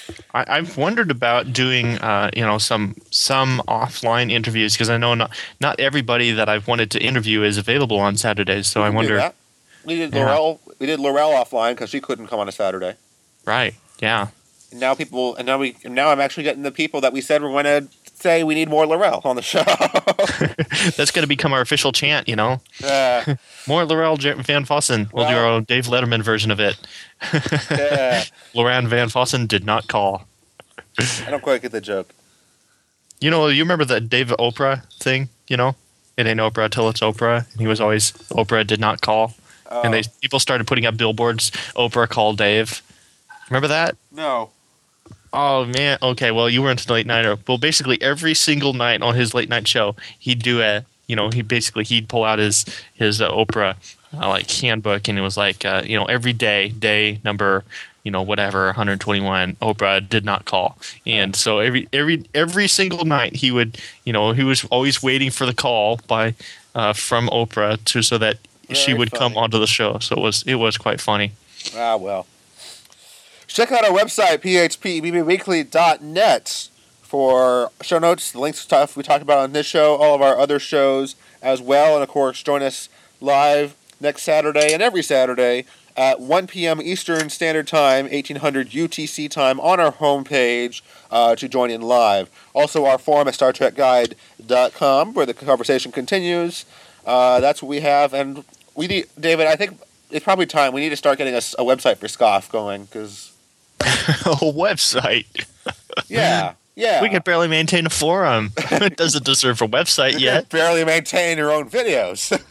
I, I've wondered about doing, uh, you know, some some offline interviews because I know not not everybody that I've wanted to interview is available on Saturdays. So We I can do wonder. that. We did Yeah. Laurel. We did Laurel offline because she couldn't come on a Saturday. Right? Yeah. And now people, and now we, and now I'm actually getting the people that we said we're going to say we need more Laurel on the show. That's going to become our official chant. You know, uh, more Laurel J- Van Fossen. We'll do Well- our own Dave Letterman version of it. yeah. Loran Van Fossen did not call. I don't quite get the joke. You know, you remember the Dave Oprah thing? You know, it ain't Oprah till it's Oprah. And he was always Oprah did not call. Oh. And they people started putting up billboards. Oprah called Dave. Remember that? No. Oh man. Okay. Well, you weren't a late nighter. Well, basically every single night on his late night show, he'd do a. You know, he basically he'd pull out his his uh, Oprah uh, like handbook, and it was like uh, you know every day day number. You know, whatever, one hundred twenty-one, Oprah did not call. And so every every every single night he would, you know, he was always waiting for the call by uh, from Oprah to so that she Very would come funny. onto the show. So it was it was quite funny. Ah, well. Check out our website, p h p b b weekly dot net, for show notes, the links to stuff we talked about on this show, all of our other shows as well. And, of course, join us live next Saturday and every Saturday at one p.m. Eastern Standard Time, eighteen hundred U T C time, on our homepage uh, to join in live. Also, our forum at star trek guide dot com, where the conversation continues. Uh, that's what we have. And we need, David, I think it's probably time. We need to start getting a, s- a website for Scoff going, because, A website. yeah, yeah. We could barely maintain a forum. It doesn't deserve a website You yet. can barely maintain your own videos.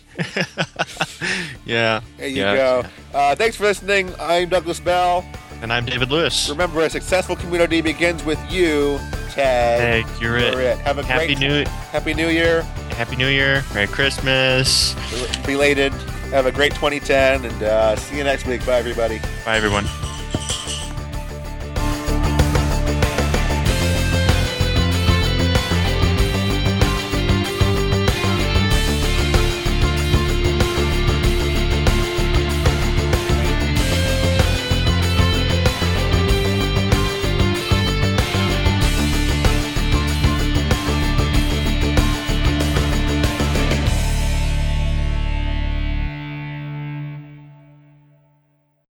Yeah. There you yeah. go. Uh, thanks for listening. I'm Douglas Bell. And I'm David Lewis. Remember, a successful community begins with you, Tag. Hey, you're it. You're it. Have a Happy great New Happy New Year. Happy New Year. Merry Christmas. Belated. Have a great twenty ten, and uh, see you next week. Bye, everybody. Bye, everyone.